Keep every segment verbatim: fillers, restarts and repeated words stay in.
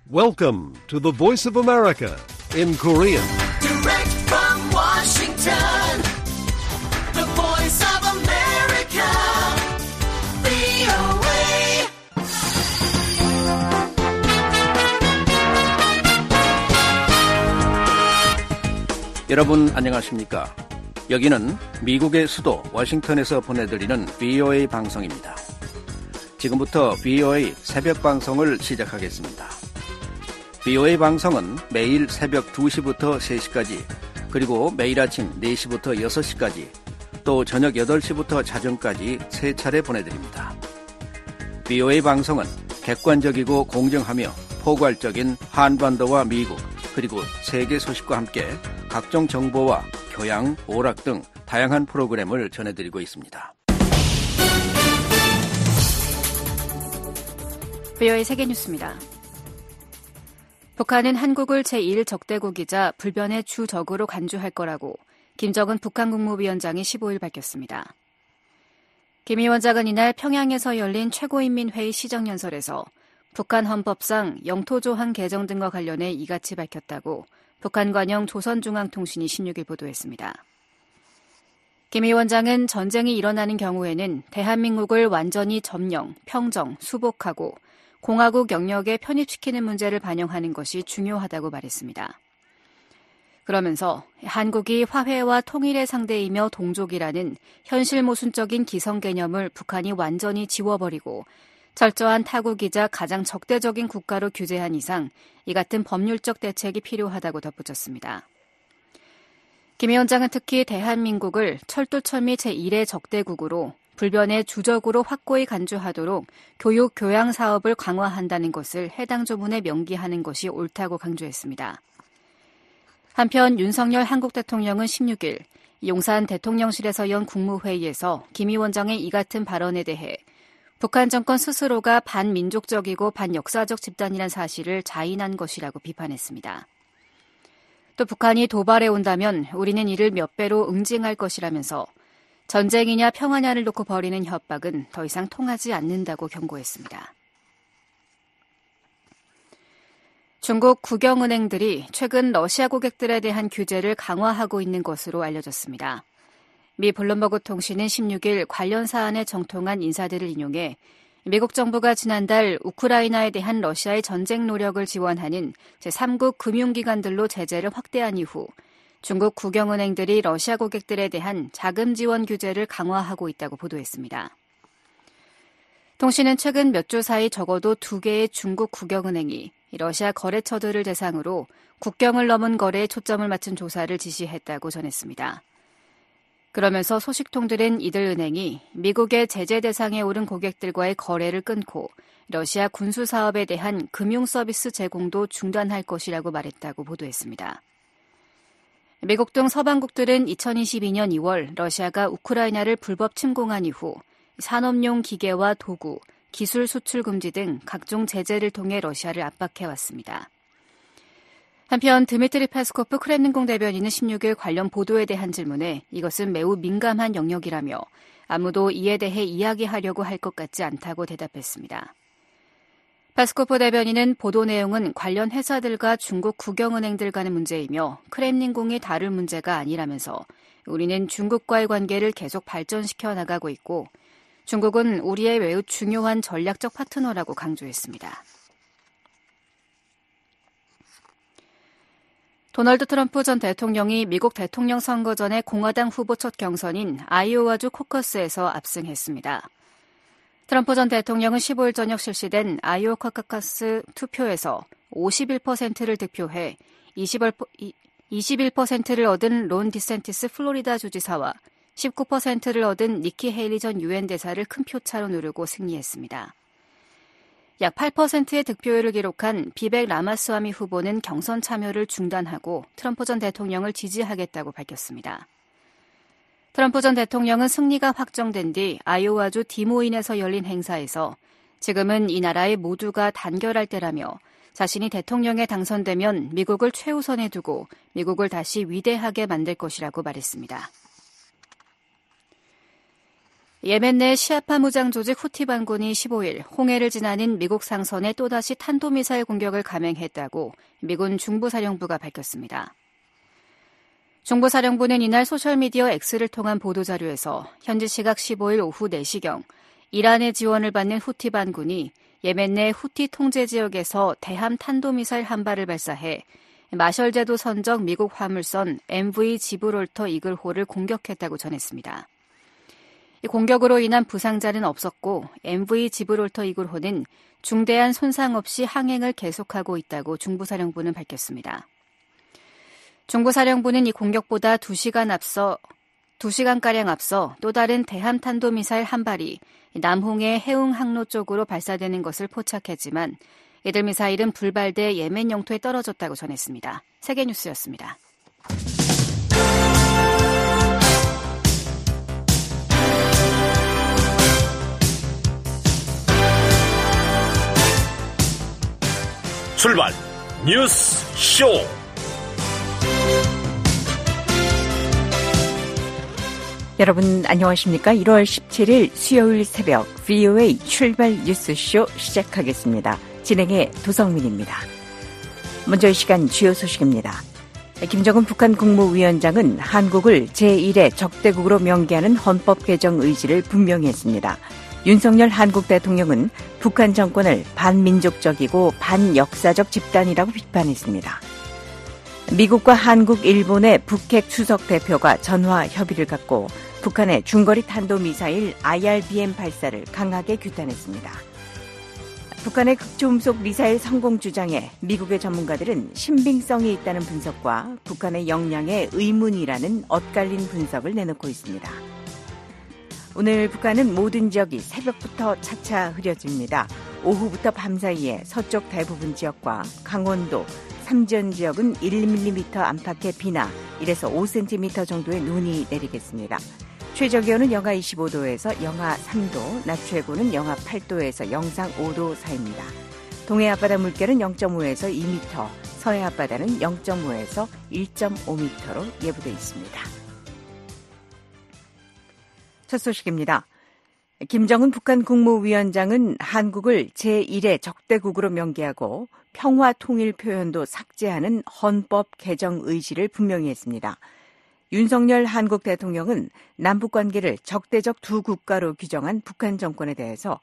Welcome to the Voice of America in Korean. Direct from Washington, the Voice of America, 브이오에이. 여러분 안녕하십니까? 여기는 미국의 수도 워싱턴에서 보내드리는 브이오에이 방송입니다. 지금부터 브이오에이 새벽 방송을 시작하겠습니다. 브이오에이 방송은 매일 새벽 두 시부터 세 시까지, 그리고 매일 아침 네 시부터 여섯 시까지, 또 저녁 여덟 시부터 자정까지 세 차례 보내드립니다. 브이오에이 방송은 객관적이고 공정하며 포괄적인 한반도와 미국, 그리고 세계 소식과 함께 각종 정보와 교양, 오락 등 다양한 프로그램을 전해드리고 있습니다. 브이오에이 세계뉴스입니다. 북한은 한국을 제일 적대국이자 불변의 주적으로 간주할 거라고 김정은 북한 국무위원장이 십오일 밝혔습니다. 김 위원장은 이날 평양에서 열린 최고인민회의 시정연설에서 북한 헌법상 영토조항 개정 등과 관련해 이같이 밝혔다고 북한 관영 조선중앙통신이 십육일 보도했습니다. 김 위원장은 전쟁이 일어나는 경우에는 대한민국을 완전히 점령, 평정, 수복하고 공화국 영역에 편입시키는 문제를 반영하는 것이 중요하다고 말했습니다. 그러면서 한국이 화해와 통일의 상대이며 동족이라는 현실 모순적인 기성 개념을 북한이 완전히 지워버리고 철저한 타국이자 가장 적대적인 국가로 규제한 이상 이 같은 법률적 대책이 필요하다고 덧붙였습니다. 김 위원장은 특히 대한민국을 철두철미 제일의 적대국으로 불변의 주적으로 확고히 간주하도록 교육, 교양 사업을 강화한다는 것을 해당 조문에 명기하는 것이 옳다고 강조했습니다. 한편 윤석열 한국 대통령은 십육일 용산 대통령실에서 연 국무회의에서 김 위원장의 이 같은 발언에 대해 북한 정권 스스로가 반민족적이고 반역사적 집단이란 사실을 자인한 것이라고 비판했습니다. 또 북한이 도발해 온다면 우리는 이를 몇 배로 응징할 것이라면서 전쟁이냐 평화냐를 놓고 벌이는 협박은 더 이상 통하지 않는다고 경고했습니다. 중국 국영은행들이 최근 러시아 고객들에 대한 규제를 강화하고 있는 것으로 알려졌습니다. 미 블룸버그 통신은 십육일 관련 사안에 정통한 인사들을 인용해 미국 정부가 지난달 우크라이나에 대한 러시아의 전쟁 노력을 지원하는 제삼국 금융기관들로 제재를 확대한 이후 중국 국영은행들이 러시아 고객들에 대한 자금 지원 규제를 강화하고 있다고 보도했습니다. 통신은 최근 몇 주 사이 적어도 두 개의 중국 국영은행이 러시아 거래처들을 대상으로 국경을 넘은 거래에 초점을 맞춘 조사를 지시했다고 전했습니다. 그러면서 소식통들은 이들 은행이 미국의 제재 대상에 오른 고객들과의 거래를 끊고 러시아 군수 사업에 대한 금융 서비스 제공도 중단할 것이라고 말했다고 보도했습니다. 미국 등 서방국들은 이천이십이년 이월 러시아가 우크라이나를 불법 침공한 이후 산업용 기계와 도구, 기술 수출 금지 등 각종 제재를 통해 러시아를 압박해왔습니다. 한편 드미트리 페스코프 크렘린궁 대변인은 십육일 관련 보도에 대한 질문에 이것은 매우 민감한 영역이라며 아무도 이에 대해 이야기하려고 할 것 같지 않다고 대답했습니다. 페스코프 대변인은 보도 내용은 관련 회사들과 중국 국영은행들 간의 문제이며 크렘린궁이 다룰 문제가 아니라면서 우리는 중국과의 관계를 계속 발전시켜 나가고 있고 중국은 우리의 매우 중요한 전략적 파트너라고 강조했습니다. 도널드 트럼프 전 대통령이 미국 대통령 선거 전에 공화당 후보 첫 경선인 아이오와주 코커스에서 압승했습니다. 트럼프 전 대통령은 십오일 저녁 실시된 아이오와 코커스 투표에서 오십일 퍼센트를 득표해 이십일 퍼센트를 얻은 론 디센티스 플로리다 주지사와 십구 퍼센트를 얻은 니키 헤일리 전 유엔 대사를 큰 표차로 누르고 승리했습니다. 약 팔 퍼센트의 득표율을 기록한 비백 라마스와미 후보는 경선 참여를 중단하고 트럼프 전 대통령을 지지하겠다고 밝혔습니다. 트럼프 전 대통령은 승리가 확정된 뒤 아이오와주 디모인에서 열린 행사에서 지금은 이 나라의 모두가 단결할 때라며 자신이 대통령에 당선되면 미국을 최우선에 두고 미국을 다시 위대하게 만들 것이라고 말했습니다. 예멘 내 시아파 무장 조직 후티 반군이 십오일 홍해를 지나는 미국 상선에 또다시 탄도미사일 공격을 감행했다고 미군 중부사령부가 밝혔습니다. 중부사령부는 이날 소셜미디어 X를 통한 보도자료에서 현지 시각 십오일 오후 네 시경 이란의 지원을 받는 후티 반군이 예멘 내 후티 통제 지역에서 대함 탄도미사일 한 발을 발사해 마셜 제도 선적 미국 화물선 엠브이 지브롤터 이글호를 공격했다고 전했습니다. 이 공격으로 인한 부상자는 없었고 엠브이 지브롤터 이글호는 중대한 손상 없이 항행을 계속하고 있다고 중부사령부는 밝혔습니다. 중부사령부는 이 공격보다 두 시간 앞서 두 시간가량 앞서 또 다른 대함 탄도미사일 한 발이 남홍해 해운 항로 쪽으로 발사되는 것을 포착했지만 이들 미사일은 불발돼 예멘 영토에 떨어졌다고 전했습니다. 세계뉴스였습니다. 출발 뉴스 쇼. 여러분 안녕하십니까? 일월 십칠일 수요일 새벽 브이오에이 출발 뉴스 쇼 시작하겠습니다. 진행의 도성민입니다. 먼저 이 시간 주요 소식입니다. 김정은 북한 국무위원장은 한국을 제일의 적대국으로 명기하는 헌법 개정 의지를 분명히 했습니다. 윤석열 한국 대통령은 북한 정권을 반민족적이고 반역사적 집단이라고 비판했습니다. 미국과 한국, 일본의 북핵 수석 대표가 전화 협의를 갖고 북한의 중거리 탄도미사일 아이알비엠 발사를 강하게 규탄했습니다. 북한의 극초음속 미사일 성공 주장에 미국의 전문가들은 신빙성이 있다는 분석과 북한의 역량에 의문이라는 엇갈린 분석을 내놓고 있습니다. 오늘 북한은 모든 지역이 새벽부터 차차 흐려집니다. 오후부터 밤 사이에 서쪽 대부분 지역과 강원도, 삼전 지역은 일 밀리미터 안팎의 비나 일에서 오 센티미터 정도의 눈이 내리겠습니다. 최저기온은 영하 이십오도에서 영하 삼도, 낮 최고는 영하 팔도에서 영상 오도 사이입니다. 동해 앞바다 물결은 영점오에서 이 미터, 서해 앞바다는 영점오에서 일점오 미터로 예보되어 있습니다. 첫 소식입니다. 김정은 북한 국무위원장은 한국을 제일의 적대국으로 명기하고 평화 통일 표현도 삭제하는 헌법 개정 의지를 분명히 했습니다. 윤석열 한국 대통령은 남북 관계를 적대적 두 국가로 규정한 북한 정권에 대해서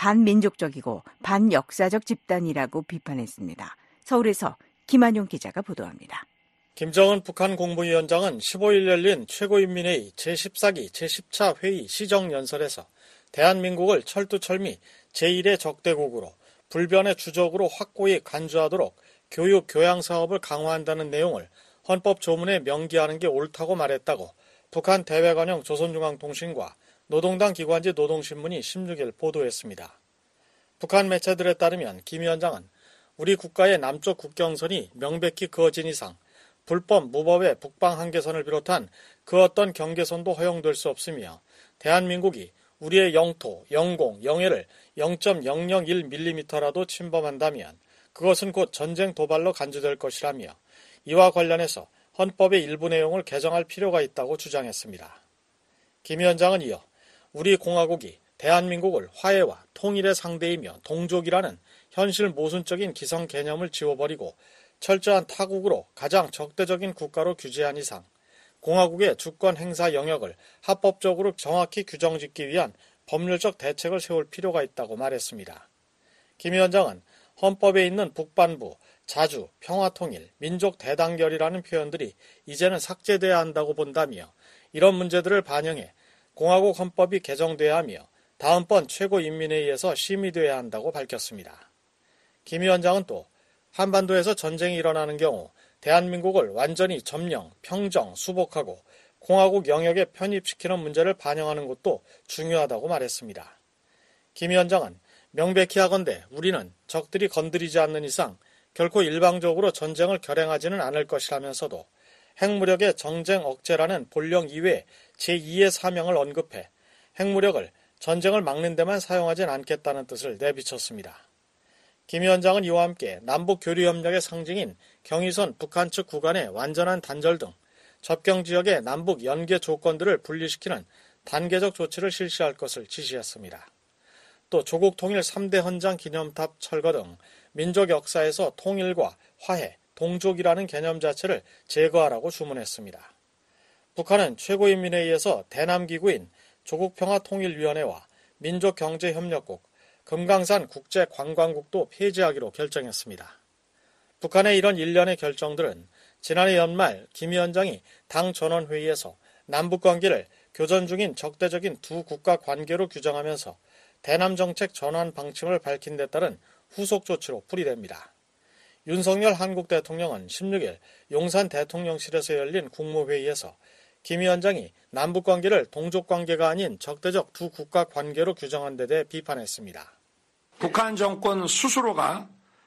반민족적이고 반역사적 집단이라고 비판했습니다. 서울에서 김한용 기자가 보도합니다. 김정은 북한 국무위원장은 십오일 열린 최고인민회의 제십사기 제십차 회의 시정연설에서 대한민국을 철두철미 제일의 적대국으로 불변의 주적으로 확고히 간주하도록 교육, 교양 사업을 강화한다는 내용을 헌법 조문에 명기하는 게 옳다고 말했다고 북한 대외관영 조선중앙통신과 노동당 기관지 노동신문이 십육일 보도했습니다. 북한 매체들에 따르면 김 위원장은 우리 국가의 남쪽 국경선이 명백히 그어진 이상 불법 무법의 북방 한계선을 비롯한 그 어떤 경계선도 허용될 수 없으며 대한민국이 우리의 영토, 영공, 영해를 영점영영일 밀리미터라도 침범한다면 그것은 곧 전쟁 도발로 간주될 것이라며 이와 관련해서 헌법의 일부 내용을 개정할 필요가 있다고 주장했습니다. 김 위원장은 이어 우리 공화국이 대한민국을 화해와 통일의 상대이며 동족이라는 현실 모순적인 기성 개념을 지워버리고 철저한 타국으로 가장 적대적인 국가로 규제한 이상 공화국의 주권 행사 영역을 합법적으로 정확히 규정짓기 위한 법률적 대책을 세울 필요가 있다고 말했습니다. 김 위원장은 헌법에 있는 북반부, 자주, 평화통일, 민족 대단결이라는 표현들이 이제는 삭제돼야 한다고 본다며 이런 문제들을 반영해 공화국 헌법이 개정돼야 하며 다음번 최고인민회의에서 심의돼야 한다고 밝혔습니다. 김 위원장은 또 한반도에서 전쟁이 일어나는 경우 대한민국을 완전히 점령, 평정, 수복하고 공화국 영역에 편입시키는 문제를 반영하는 것도 중요하다고 말했습니다. 김 위원장은 명백히 하건대 우리는 적들이 건드리지 않는 이상 결코 일방적으로 전쟁을 결행하지는 않을 것이라면서도 핵무력의 정쟁 억제라는 본령 이외 제이의 사명을 언급해 핵무력을 전쟁을 막는 데만 사용하진 않겠다는 뜻을 내비쳤습니다. 김 위원장은 이와 함께 남북교류협력의 상징인 경의선 북한 측 구간의 완전한 단절 등 접경 지역의 남북 연계 조건들을 분리시키는 단계적 조치를 실시할 것을 지시했습니다. 또 조국 통일 삼 대 헌장 기념탑 철거 등 민족 역사에서 통일과 화해, 동족이라는 개념 자체를 제거하라고 주문했습니다. 북한은 최고인민회의에서 대남기구인 조국평화통일위원회와 민족경제협력국, 금강산 국제관광국도 폐지하기로 결정했습니다. 북한의 이런 일련의 결정들은 지난해 연말 김 위원장이 당 전원회의에서 남북관계를 교전 중인 적대적인 두 국가 관계로 규정하면서 대남정책 전환 방침을 밝힌 데 따른 후속 조치로 풀이됩니다. 윤석열 한국 대통령은 십육 일 용산 대통령실에서 열린 국무회의에서 김 위원장이 남북관계를 동족관계가 아닌 적대적 두 국가 관계로 규정한 데 대해 비판했습니다. 북한 정권 스스로가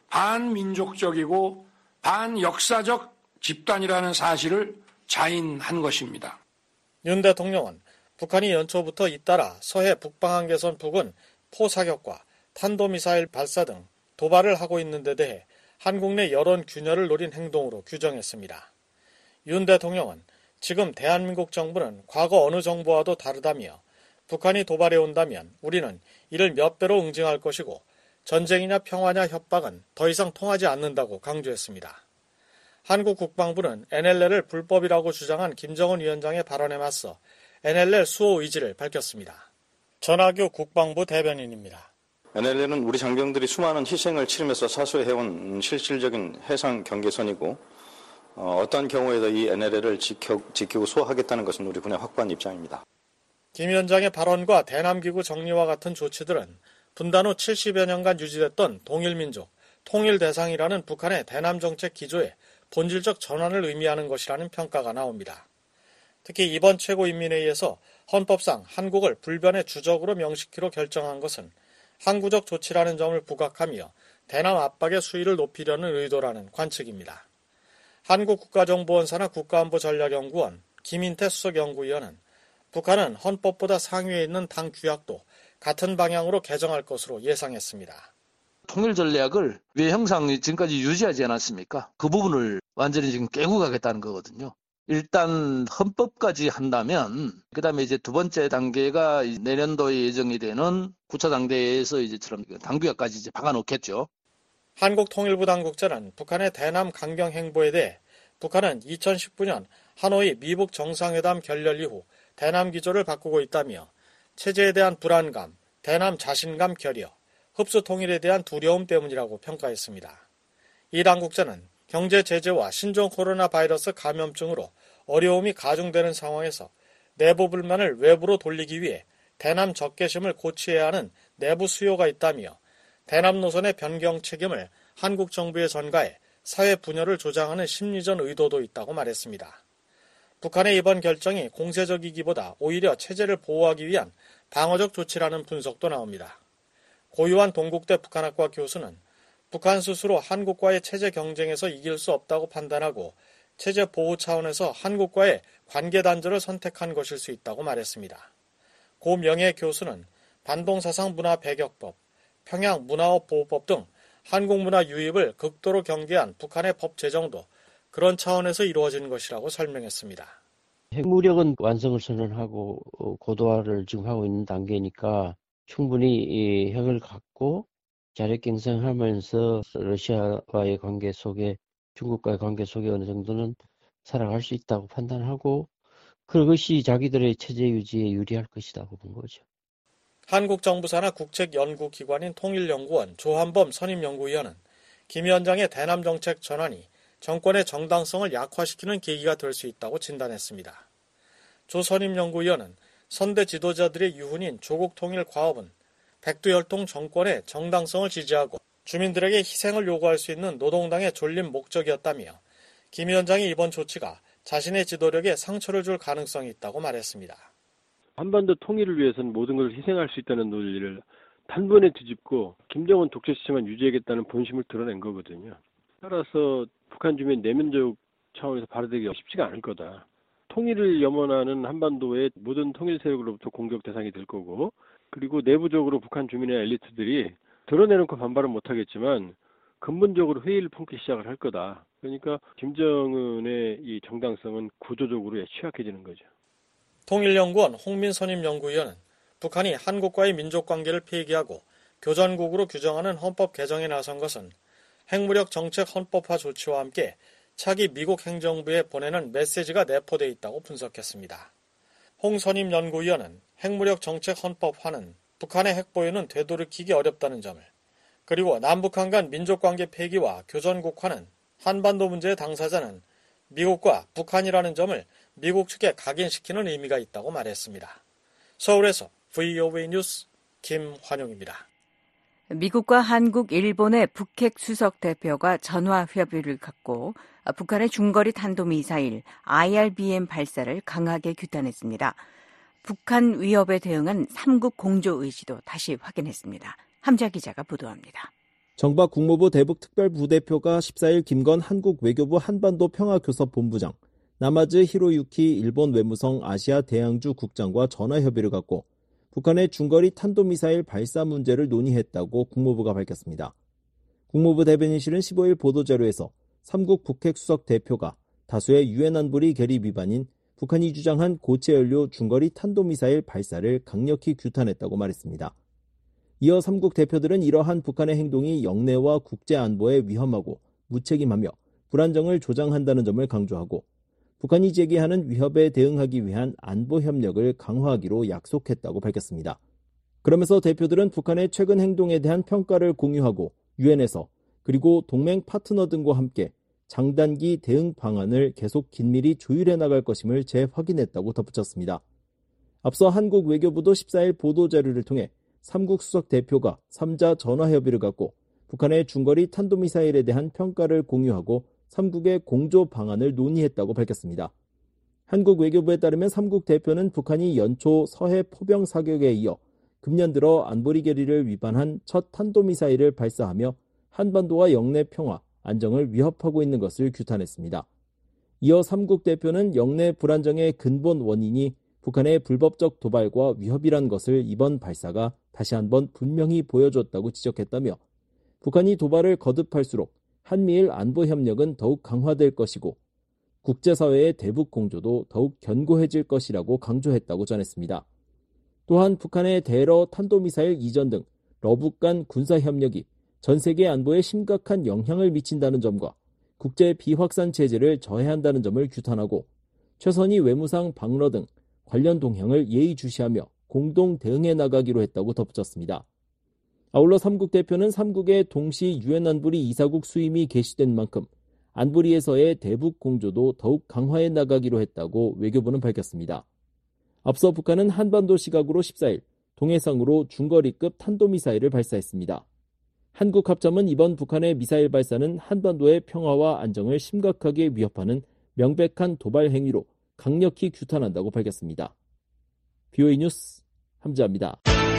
반민족적이고 반역사적 집단이라는 사실을 자인한 것입니다. 윤 대통령은 북한이 연초부터 잇따라 서해 북방한계선 부근 포사격과 탄도미사일 발사 등 도발을 하고 있는 데 대해 한국 내 여론 균열을 노린 행동으로 규정했습니다. 윤 대통령은 지금 대한민국 정부는 과거 어느 정부와도 다르다며 북한이 도발해 온다면 우리는 이를 몇 배로 응징할 것이고 전쟁이냐 평화냐 협박은 더 이상 통하지 않는다고 강조했습니다. 한국 국방부는 엔엘엘을 불법이라고 주장한 김정은 위원장의 발언에 맞서 엔엘엘 수호 의지를 밝혔습니다. 전하규 국방부 대변인입니다. 엔엘엘은 우리 장병들이 수많은 희생을 치르면서 사수해온 실질적인 해상 경계선이고 어, 어떤 경우에도 이 엔엘엘을 지켜, 지키고 수호하겠다는 것은 우리 군의 확고한 입장입니다. 김 위원장의 발언과 대남기구 정리와 같은 조치들은 분단 후 칠십여 년간 유지됐던 동일민족, 통일대상이라는 북한의 대남정책 기조에 본질적 전환을 의미하는 것이라는 평가가 나옵니다. 특히 이번 최고인민회의에서 헌법상 한국을 불변의 주적으로 명시키로 결정한 것은 항구적 조치라는 점을 부각하며 대남 압박의 수위를 높이려는 의도라는 관측입니다. 한국국가정보원사나 국가안보전략연구원 김인태 수석연구위원은 북한은 헌법보다 상위에 있는 당 규약도 같은 방향으로 개정할 것으로 예상했습니다. 통일 전략을 외형상 지금까지 유지하지 않았습니까? 그 부분을 완전히 지금 깨고 가겠다는 거거든요. 일단 헌법까지 한다면 그다음에 이제 두 번째 단계가 내년도에 예정이 되는 구 차 당대에서 이제처럼 당규약까지 이제 박아놓겠죠. 한국통일부 당국자는 북한의 대남 강경 행보에 대해 북한은 이천십구 년 하노이 미북 정상회담 결렬 이후 대남 기조를 바꾸고 있다며 체제에 대한 불안감, 대남 자신감 결여, 흡수 통일에 대한 두려움 때문이라고 평가했습니다. 이 당국자는 경제 제재와 신종 코로나 바이러스 감염증으로 어려움이 가중되는 상황에서 내부 불만을 외부로 돌리기 위해 대남 적개심을 고취해야 하는 내부 수요가 있다며 대남 노선의 변경 책임을 한국 정부에 전가해 사회 분열을 조장하는 심리전 의도도 있다고 말했습니다. 북한의 이번 결정이 공세적이기보다 오히려 체제를 보호하기 위한 방어적 조치라는 분석도 나옵니다. 고유한 동국대 북한학과 교수는 북한 스스로 한국과의 체제 경쟁에서 이길 수 없다고 판단하고 체제 보호 차원에서 한국과의 관계 단절을 선택한 것일 수 있다고 말했습니다. 고 명예 교수는 반동사상 문화 배격법, 평양 문화업 보호법 등 한국 문화 유입을 극도로 경계한 북한의 법 제정도 그런 차원에서 이루어진 것이라고 설명했습니다. 핵무력은 완성을 선언하고 고도화를 지금 하고 있는 단계니까 충분히 이 핵을 갖고 자력 경쟁하면서 러시아와의 관계 속에 중국과의 관계 속에 어느 정도는 살아갈 수 있다고 판단하고 그것이 자기들의 체제 유지에 유리할 것이라고 본 거죠. 한국 정부 산하 국책연구기관인 통일연구원 조한범 선임연구위원은 김 위원장의 대남 정책 전환이 정권의 정당성을 약화시키는 계기가 될 수 있다고 진단했습니다. 조 선임연구위원은 선대 지도자들의 유훈인 조국 통일 과업은 백두혈통 정권의 정당성을 지지하고 주민들에게 희생을 요구할 수 있는 노동당의 존립 목적이었다며 김 위원장의 이번 조치가 자신의 지도력에 상처를 줄 가능성이 있다고 말했습니다. 한반도 통일을 위해서는 모든 걸 희생할 수 있다는 논리를 단번에 뒤집고 김정은 독재 시스템만 유지하겠다는 본심을 드러낸 거거든요. 따라서 북한 주민 내면적 차원에서 발휘되기가 쉽지가 않을 거다. 통일을 염원하는 한반도의 모든 통일 세력으로부터 공격 대상이 될 거고 그리고 내부적으로 북한 주민의 엘리트들이 드러내놓고 반발은 못하겠지만 근본적으로 회의를 품기 시작을 할 거다. 그러니까 김정은의 이 정당성은 구조적으로 취약해지는 거죠. 통일연구원 홍민선임 연구위원은 북한이 한국과의 민족관계를 폐기하고 교전국으로 규정하는 헌법 개정에 나선 것은 핵무력 정책 헌법화 조치와 함께 차기 미국 행정부에 보내는 메시지가 내포되어 있다고 분석했습니다. 홍선임 연구위원은 핵무력 정책 헌법화는 북한의 핵보유는 되돌이키기 어렵다는 점을, 그리고 남북한 간 민족관계 폐기와 교전국화는 한반도 문제의 당사자는 미국과 북한이라는 점을 미국 측에 각인시키는 의미가 있다고 말했습니다. 서울에서 브이오에이 뉴스 김환용입니다. 미국과 한국, 일본의 북핵 수석 대표가 전화 협의를 갖고 북한의 중거리 탄도미사일 아이알비엠 발사를 강하게 규탄했습니다. 북한 위협에 대응한 삼국 공조 의지도 다시 확인했습니다. 함자 기자가 보도합니다. 정박 국무부 대북특별부대표가 십사일 김건 한국 외교부 한반도 평화교섭본부장, 나마즈 히로유키 일본 외무성 아시아 대양주 국장과 전화협의를 갖고 북한의 중거리 탄도미사일 발사 문제를 논의했다고 국무부가 밝혔습니다. 국무부 대변인실은 십오일 보도자료에서 삼국 북핵 수석 대표가 다수의 유엔 안보리 결의 위반인 북한이 주장한 고체연료 중거리 탄도미사일 발사를 강력히 규탄했다고 말했습니다. 이어 삼국 대표들은 이러한 북한의 행동이 영내와 국제안보에 위험하고 무책임하며 불안정을 조장한다는 점을 강조하고 북한이 제기하는 위협에 대응하기 위한 안보 협력을 강화하기로 약속했다고 밝혔습니다. 그러면서 대표들은 북한의 최근 행동에 대한 평가를 공유하고 유엔에서 그리고 동맹 파트너 등과 함께 장단기 대응 방안을 계속 긴밀히 조율해 나갈 것임을 재확인했다고 덧붙였습니다. 앞서 한국 외교부도 십사일 보도자료를 통해 삼국 수석 대표가 삼자 전화협의를 갖고 북한의 중거리 탄도미사일에 대한 평가를 공유하고 삼국의 공조 방안을 논의했다고 밝혔습니다. 한국 외교부에 따르면 삼국 대표는 북한이 연초 서해 포병 사격에 이어 금년 들어 안보리 결의를 위반한 첫 탄도미사일을 발사하며 한반도와 영내 평화, 안정을 위협하고 있는 것을 규탄했습니다. 이어 삼국 대표는 영내 불안정의 근본 원인이 북한의 불법적 도발과 위협이란 것을 이번 발사가 다시 한번 분명히 보여줬다고 지적했다며 북한이 도발을 거듭할수록 한미일 안보 협력은 더욱 강화될 것이고 국제사회의 대북 공조도 더욱 견고해질 것이라고 강조했다고 전했습니다. 또한 북한의 대러 탄도미사일 이전 등 러북 간 군사협력이 전 세계 안보에 심각한 영향을 미친다는 점과 국제 비확산 체제를 저해한다는 점을 규탄하고 최선희 외무상 방러 등 관련 동향을 예의주시하며 공동 대응해 나가기로 했다고 덧붙였습니다. 아울러 삼국 대표는 삼국의 동시 유엔 안보리 이사국 수임이 개시된 만큼 안보리에서의 대북 공조도 더욱 강화해 나가기로 했다고 외교부는 밝혔습니다. 앞서 북한은 한반도 시각으로 십사일 동해상으로 중거리급 탄도미사일을 발사했습니다. 한국 합참은 이번 북한의 미사일 발사는 한반도의 평화와 안정을 심각하게 위협하는 명백한 도발 행위로 강력히 규탄한다고 밝혔습니다. 브이오에이 뉴스 함지아입니다.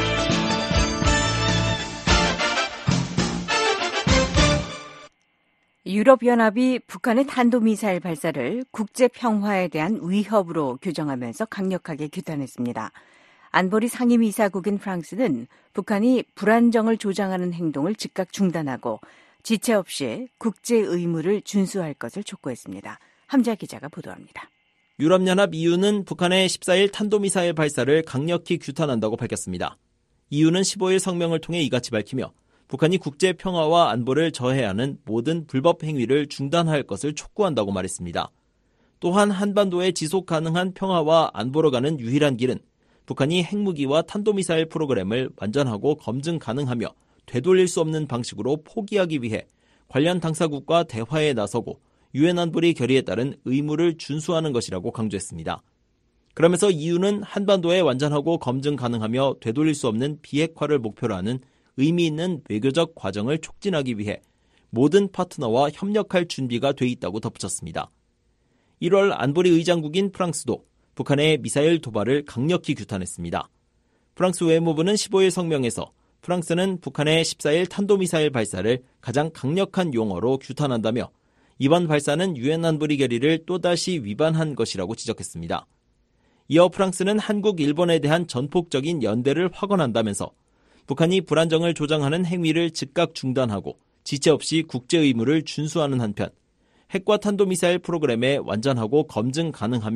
유럽연합이 북한의 탄도미사일 발사를 국제평화에 대한 위협으로 규정하면서 강력하게 규탄했습니다. 안보리 상임이사국인 프랑스는 북한이 불안정을 조장하는 행동을 즉각 중단하고 지체 없이 국제 의무를 준수할 것을 촉구했습니다. 함자 기자가 보도합니다. 유럽연합 이유는 북한의 십사일 탄도미사일 발사를 강력히 규탄한다고 밝혔습니다. 이유는 십오일 성명을 통해 이같이 밝히며 북한이 국제 평화와 안보를 저해하는 모든 불법 행위를 중단할 것을 촉구한다고 말했습니다. 또한 한반도의 지속 가능한 평화와 안보로 가는 유일한 길은 북한이 핵무기와 탄도미사일 프로그램을 완전하고 검증 가능하며 되돌릴 수 없는 방식으로 포기하기 위해 관련 당사국과 대화에 나서고 유엔 안보리 결의에 따른 의무를 준수하는 것이라고 강조했습니다. 그러면서 이유는 한반도에 완전하고 검증 가능하며 되돌릴 수 없는 비핵화를 목표로 하는 의미 있는 외교적 과정을 촉진하기 위해 모든 파트너와 협력할 준비가 돼 있다고 덧붙였습니다. 일월 안보리 의장국인 프랑스도 북한의 미사일 도발을 강력히 규탄했습니다. 프랑스 외무부는 십오일 성명에서 프랑스는 북한의 십사일 탄도미사일 발사를 가장 강력한 용어로 규탄한다며 이번 발사는 유엔 안보리 결의를 또다시 위반한 것이라고 지적했습니다. 이어 프랑스는 한국, 일본에 대한 전폭적인 연대를 확언한다면서 북한이 불안정을 조장하는 행위를 즉각 중단하고 지체 없이 국제 의무를 준수하는 한편 핵과 탄도미사일 프로그램에 완전하고 검증 가능하며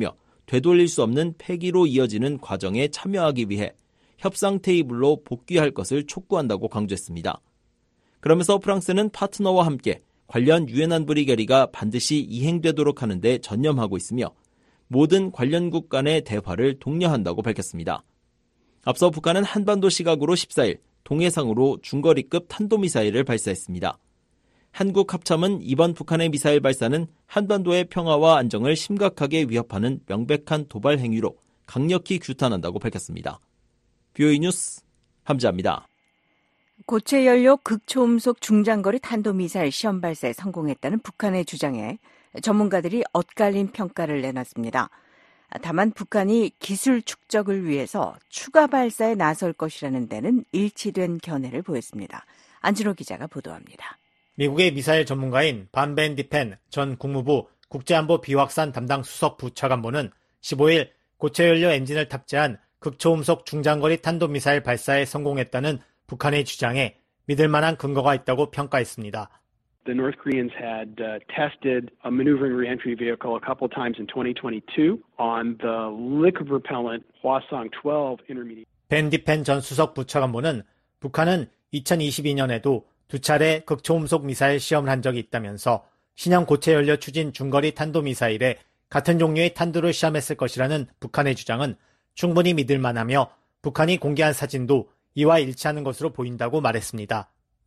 되돌릴 수 없는 폐기로 이어지는 과정에 참여하기 위해 협상 테이블로 복귀할 것을 촉구한다고 강조했습니다. 그러면서 프랑스는 파트너와 함께 관련 유엔 안보리 결의가 반드시 이행되도록 하는 데 전념하고 있으며 모든 관련국 간의 대화를 독려한다고 밝혔습니다. 앞서 북한은 한반도 시각으로 십사일 동해상으로 중거리급 탄도미사일을 발사했습니다. 한국 합참은 이번 북한의 미사일 발사는 한반도의 평화와 안정을 심각하게 위협하는 명백한 도발 행위로 강력히 규탄한다고 밝혔습니다. 비오이 뉴스 함지아입니다. 고체 연료 극초음속 중장거리 탄도미사일 시험 발사에 성공했다는 북한의 주장에 전문가들이 엇갈린 평가를 내놨습니다. 다만 북한이 기술 축적을 위해서 추가 발사에 나설 것이라는 데는 일치된 견해를 보였습니다. 안진호 기자가 보도합니다. 미국의 미사일 전문가인 반 벤 디펜 전 국무부 국제안보 비확산 담당 수석 부차관보는 십오일 고체연료 엔진을 탑재한 극초음속 중장거리 탄도미사일 발사에 성공했다는 북한의 주장에 믿을 만한 근거가 있다고 평가했습니다. The North Koreans had uh, tested a maneuvering reentry vehicle a couple times in twenty twenty-two on the liquid propellant Hwasong twelve intermediate. 벤 디펜 전 수석 부차관보는 북한은 이천이십이년에도 두 차례 극초음속 미사일 시험을 한 적이 있다면서 신형 고체 연료 추진 중거리 탄도미사일에 같은 종류의 탄두를 시험했을 것이라는 북한의 주장은 충분히 믿을 만하며 북한이 공개한 사진도 이와 일치하는 것으로 보인다고 말했습니다.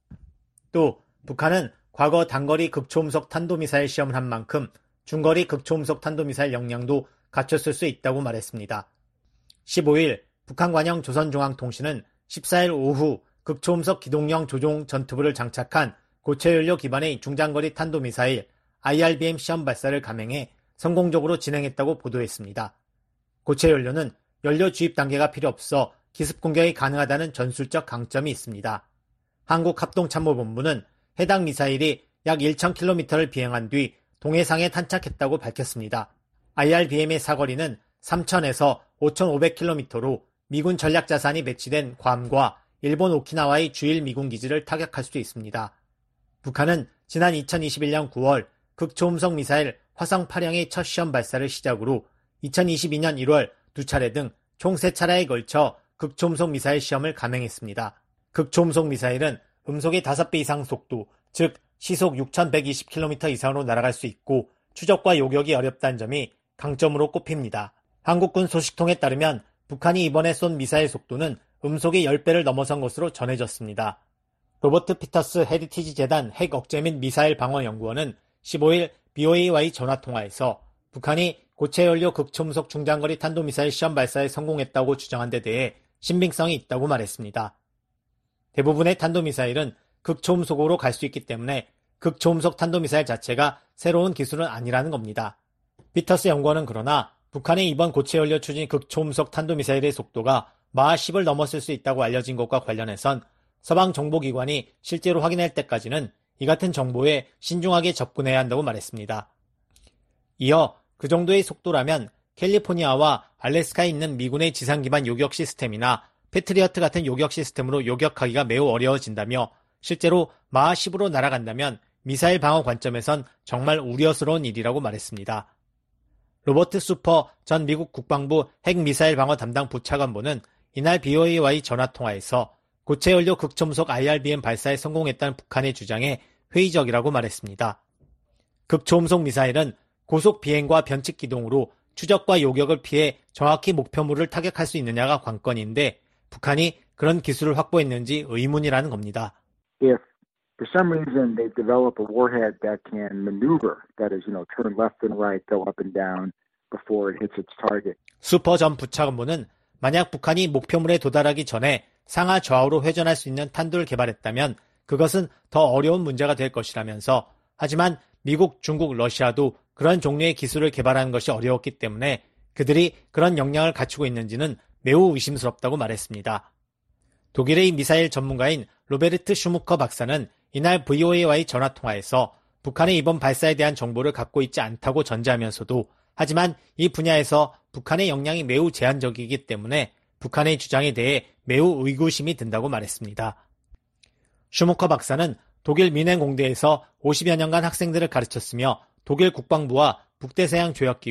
또 북한은 과거 단거리 극초음속 탄도미사일 시험을 한 만큼 중거리 극초음속 탄도미사일 역량도 갖췄을 수 있다고 말했습니다. 십오일 북한 관영 조선중앙통신은 십사일 오후 극초음속 기동형 조종 전투부를 장착한 고체연료 기반의 중장거리 탄도미사일 아이알비엠 시험 발사를 감행해 성공적으로 진행했다고 보도했습니다. 고체연료는 연료 주입 단계가 필요 없어 기습 공격이 가능하다는 전술적 강점이 있습니다. 한국합동참모본부는 해당 미사일이 약 천 킬로미터를 비행한 뒤 동해상에 탄착했다고 밝혔습니다. 아이알비엠의 사거리는 삼천에서 오천오백 킬로미터로 미군 전략자산이 배치된 괌과 일본 오키나와의 주일 미군 기지를 타격할 수도 있습니다. 북한은 지난 이천이십일년 구월 극초음속 미사일 화성 팔 형의 첫 시험 발사를 시작으로 이천이십이년 일월 두 차례 등 총 세 차례에 걸쳐 극초음속 미사일 시험을 감행했습니다. 극초음속 미사일은 음속의 다섯 배 이상 속도, 즉 시속 육천백이십 킬로미터 이상으로 날아갈 수 있고 추적과 요격이 어렵다는 점이 강점으로 꼽힙니다. 한국군 소식통에 따르면 북한이 이번에 쏜 미사일 속도는 음속의 십 배를 넘어선 것으로 전해졌습니다. 로버트 피터스 헤리티지 재단 핵 억제 및 미사일 방어 연구원은 십오일 비오에이와의 전화통화에서 북한이 고체연료 극초음속 중장거리 탄도미사일 시험 발사에 성공했다고 주장한 데 대해 신빙성이 있다고 말했습니다. 대부분의 탄도미사일은 극초음속으로 갈 수 있기 때문에 극초음속 탄도미사일 자체가 새로운 기술은 아니라는 겁니다. 피터스 연구원은 그러나 북한의 이번 고체연료 추진 극초음속 탄도미사일의 속도가 마하 십을 넘었을 수 있다고 알려진 것과 관련해선 서방 정보기관이 실제로 확인할 때까지는 이 같은 정보에 신중하게 접근해야 한다고 말했습니다. 이어 그 정도의 속도라면 캘리포니아와 알래스카에 있는 미군의 지상 기반 요격 시스템이나 패트리어트 같은 요격 시스템으로 요격하기가 매우 어려워진다며 실제로 마하 십으로 날아간다면 미사일 방어 관점에선 정말 우려스러운 일이라고 말했습니다. 로버트 수퍼 전 미국 국방부 핵미사일 방어 담당 부차관보는 이날 비오에이와의 전화통화에서 고체연료 극초음속 아이알비엠 발사에 성공했다는 북한의 주장에 회의적이라고 말했습니다. 극초음속 미사일은 고속 비행과 변칙 기동으로 추적과 요격을 피해 정확히 목표물을 타격할 수 있느냐가 관건인데 북한이 그런 기술을 확보했는지 의문이라는 겁니다. If for some reason they develop a warhead that can maneuver, that is, you know, turn left and right, go up and down before it hits its target. 수퍼 전 부차관보는 만약 북한이 목표물에 도달하기 전에 상하 좌우로 회전할 수 있는 탄두를 개발했다면 그것은 더 어려운 문제가 될 것이라면서 하지만 미국, 중국, 러시아도 그런 종류의 기술을 개발하는 것이 어려웠기 때문에 그들이 그런 역량을 갖추고 있는지는 매우 의심스럽다고 말했습니다. 독일의 미사일 전문가인 로베르트 슈무커 박사는 이날 브이오에이와의 전화통화에서 북한의 이번 발사에 대한 정보를 갖고 있지 않다고 전제하면서도 하지만 이 분야에서 북한의 역량이 매우 제한적이기 때문에 북한의 주장에 대해 매우 의구심이 든다고 말했습니다. 슈무커 박사는 독일 뮌헨 공대에서 오십여 년간 학생들을 가르쳤으며 독일 국방부와 북대서양 조약기구,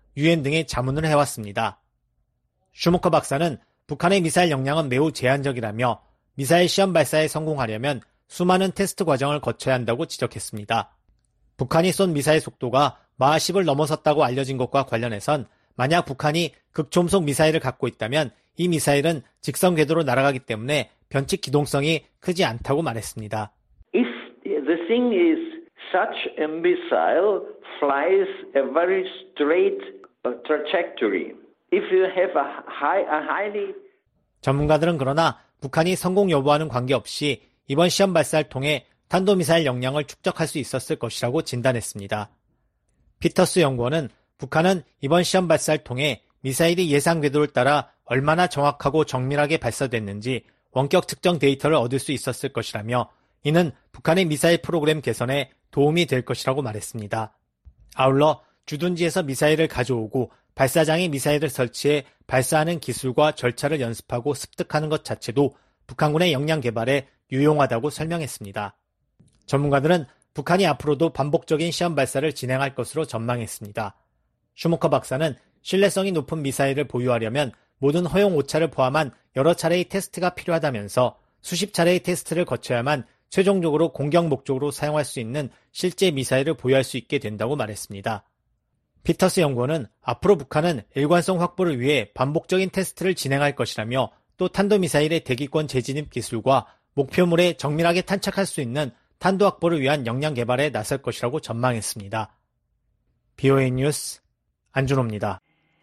유엔 등에 자문을 해왔습니다. 슈모커 박사는 북한의 미사일 역량은 매우 제한적이라며 미사일 시험 발사에 성공하려면 수많은 테스트 과정을 거쳐야 한다고 지적했습니다. 북한이 쏜 미사일 속도가 마하 십을 넘어섰다고 알려진 것과 관련해선 만약 북한이 극초음속 미사일을 갖고 있다면 이 미사일은 직선 궤도로 날아가기 때문에 변칙 기동성이 크지 않다고 말했습니다. If the thing is such a missile flies a very straight trajectory. If you have a high, a highly 전문가들은 그러나 북한이 성공 여부와는 관계없이 이번 시험 발사를 통해 탄도미사일 역량을 축적할 수 있었을 것이라고 진단했습니다. 피터스 연구원은 북한은 이번 시험 발사를 통해 미사일이 예상 궤도를 따라 얼마나 정확하고 정밀하게 발사됐는지 원격 측정 데이터를 얻을 수 있었을 것이라며 이는 북한의 미사일 프로그램 개선에 도움이 될 것이라고 말했습니다. 아울러 주둔지에서 미사일을 가져오고 발사장에 미사일을 설치해 발사하는 기술과 절차를 연습하고 습득하는 것 자체도 북한군의 역량 개발에 유용하다고 설명했습니다. 전문가들은 북한이 앞으로도 반복적인 시험 발사를 진행할 것으로 전망했습니다. 슈모커 박사는 신뢰성이 높은 미사일을 보유하려면 모든 허용 오차를 포함한 여러 차례의 테스트가 필요하다면서 수십 차례의 테스트를 거쳐야만 최종적으로 공격 목적으로 사용할 수 있는 실제 미사일을 보유할 수 있게 된다고 말했습니다. 피터스 연구원은 앞으로 북한은 일관성 확보를 위해 반복적인 테스트를 진행할 것이라며 또 탄도미사일의 대기권 재진입 기술과 목표물에 정밀하게 탄착할 수 있는 탄도 확보를 위한 역량 개발에 나설 것이라고 전망했습니다. 비오에이 뉴스 안준호입니다.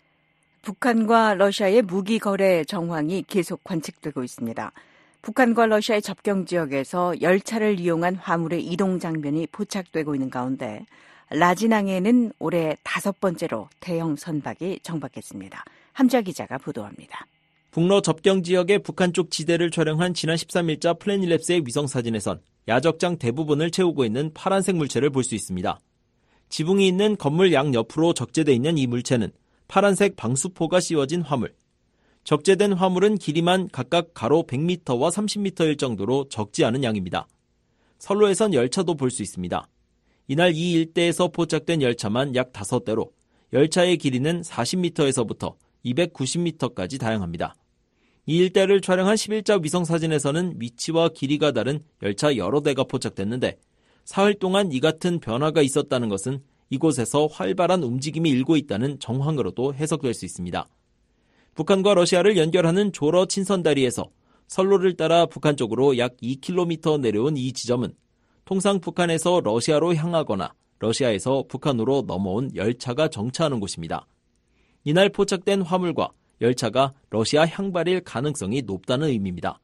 북한과 러시아의 무기 거래 정황이 계속 관측되고 있습니다. 북한과 러시아의 접경 지역에서 열차를 이용한 화물의 이동 장면이 포착되고 있는 가운데 라진항에는 올해 다섯 번째로 대형 선박이 정박했습니다. 함자 기자가 보도합니다. 북러 접경 지역의 북한 쪽 지대를 촬영한 지난 십삼 일자 플래닛랩스의 위성사진에선 야적장 대부분을 채우고 있는 파란색 물체를 볼 수 있습니다. 지붕이 있는 건물 양옆으로 적재되어 있는 이 물체는 파란색 방수포가 씌워진 화물. 적재된 화물은 길이만 각각 가로 백 미터와 삼십 미터일 정도로 적지 않은 양입니다. 선로에선 열차도 볼 수 있습니다. 이날 이 일대에서 포착된 열차만 약 다섯 대로 열차의 길이는 사십 미터에서부터 이백구십 미터까지 다양합니다. 이 일대를 촬영한 십 일자 위성사진에서는 위치와 길이가 다른 열차 여러 대가 포착됐는데 사흘 동안 이 같은 변화가 있었다는 것은 이곳에서 활발한 움직임이 일고 있다는 정황으로도 해석될 수 있습니다. 북한과 러시아를 연결하는 조러 친선다리에서 선로를 따라 북한 쪽으로 약 이 킬로미터 내려온 이 지점은 통상 북한에서 러시아로 향하거나 러시아에서 북한으로 넘어온 열차가 정차하는 곳입니다. 이날 포착된 화물과 열차가 러시아 향발일 가능성이 높다는 의미입니다.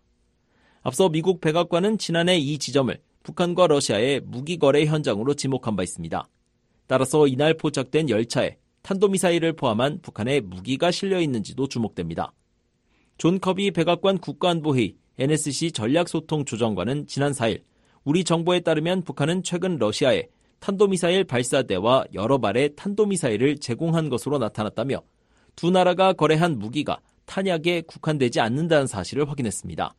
앞서 미국 백악관은 지난해 이 지점을 북한과 러시아의 무기 거래 현장으로 지목한 바 있습니다. 따라서 이날 포착된 열차에 탄도미사일을 포함한 북한의 무기가 실려 있는지도 주목됩니다. 존 커비 백악관 국가안보회의 엔에스씨 전략소통조정관은 지난 사 일 우리 정보에 따르면 북한은 최근 러시아에 탄도미사일 발사대와 여러 발의 탄도미사일을 제공한 것으로 나타났다며 두 나라가 거래한 무기가 탄약에 국한되지 않는다는 사실을 확인했습니다.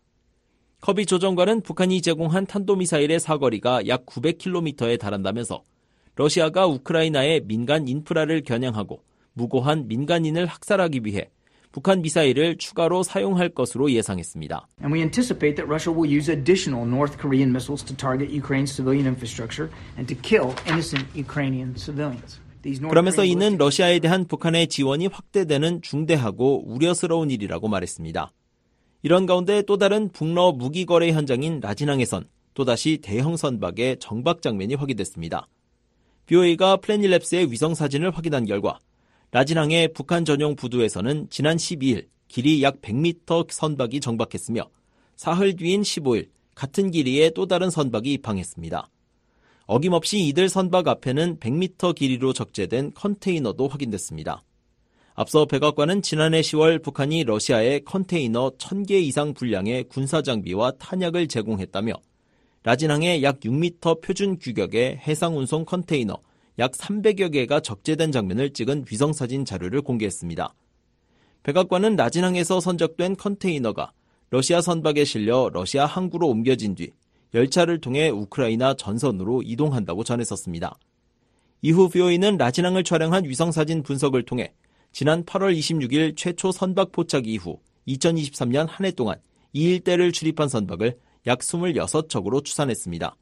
커비 조정관은 북한이 제공한 탄도미사일의 사거리가 약 구백 킬로미터에 달한다면서 러시아가 우크라이나의 민간 인프라를 겨냥하고 무고한 민간인을 학살하기 위해 북한 미사일을 추가로 사용할 것으로 예상했습니다. And we anticipate that Russia will use additional North Korean missiles to target Ukraine's civilian infrastructure and to kill innocent Ukrainian civilians. 그러면서 이는 러시아에 대한 북한의 지원이 확대되는 중대하고 우려스러운 일이라고 말했습니다. 이런 가운데 또 다른 북러 무기 거래 현장인 라진항에선 또다시 대형 선박의 정박 장면이 확인됐습니다. 비오에이가 플래닛랩스의 위성사진을 확인한 결과 라진항의 북한 전용 부두에서는 지난 십이 일 길이 약 백 미터 선박이 정박했으며 사흘 뒤인 십오 일 같은 길이의 또 다른 선박이 입항했습니다. 어김없이 이들 선박 앞에는 백 미터 길이로 적재된 컨테이너도 확인됐습니다. 앞서 백악관은 지난해 시월 북한이 러시아에 컨테이너 천 개 이상 분량의 군사장비와 탄약을 제공했다며 라진항에 약 육 미터 표준 규격의 해상운송 컨테이너 약 삼백여 개가 적재된 장면을 찍은 위성사진 자료를 공개했습니다. 백악관은 라진항에서 선적된 컨테이너가 러시아 선박에 실려 러시아 항구로 옮겨진 뒤 열차를 통해 우크라이나 전선으로 이동한다고 전했었습니다. 이후 브이오에이는 라진항을 촬영한 위성사진 분석을 통해 지난 팔월 이십육일 최초 선박 포착 이후 이천이십삼년 한 해 동안 이 일대를 출입한 선박을 약 이십육 척으로 추산했습니다.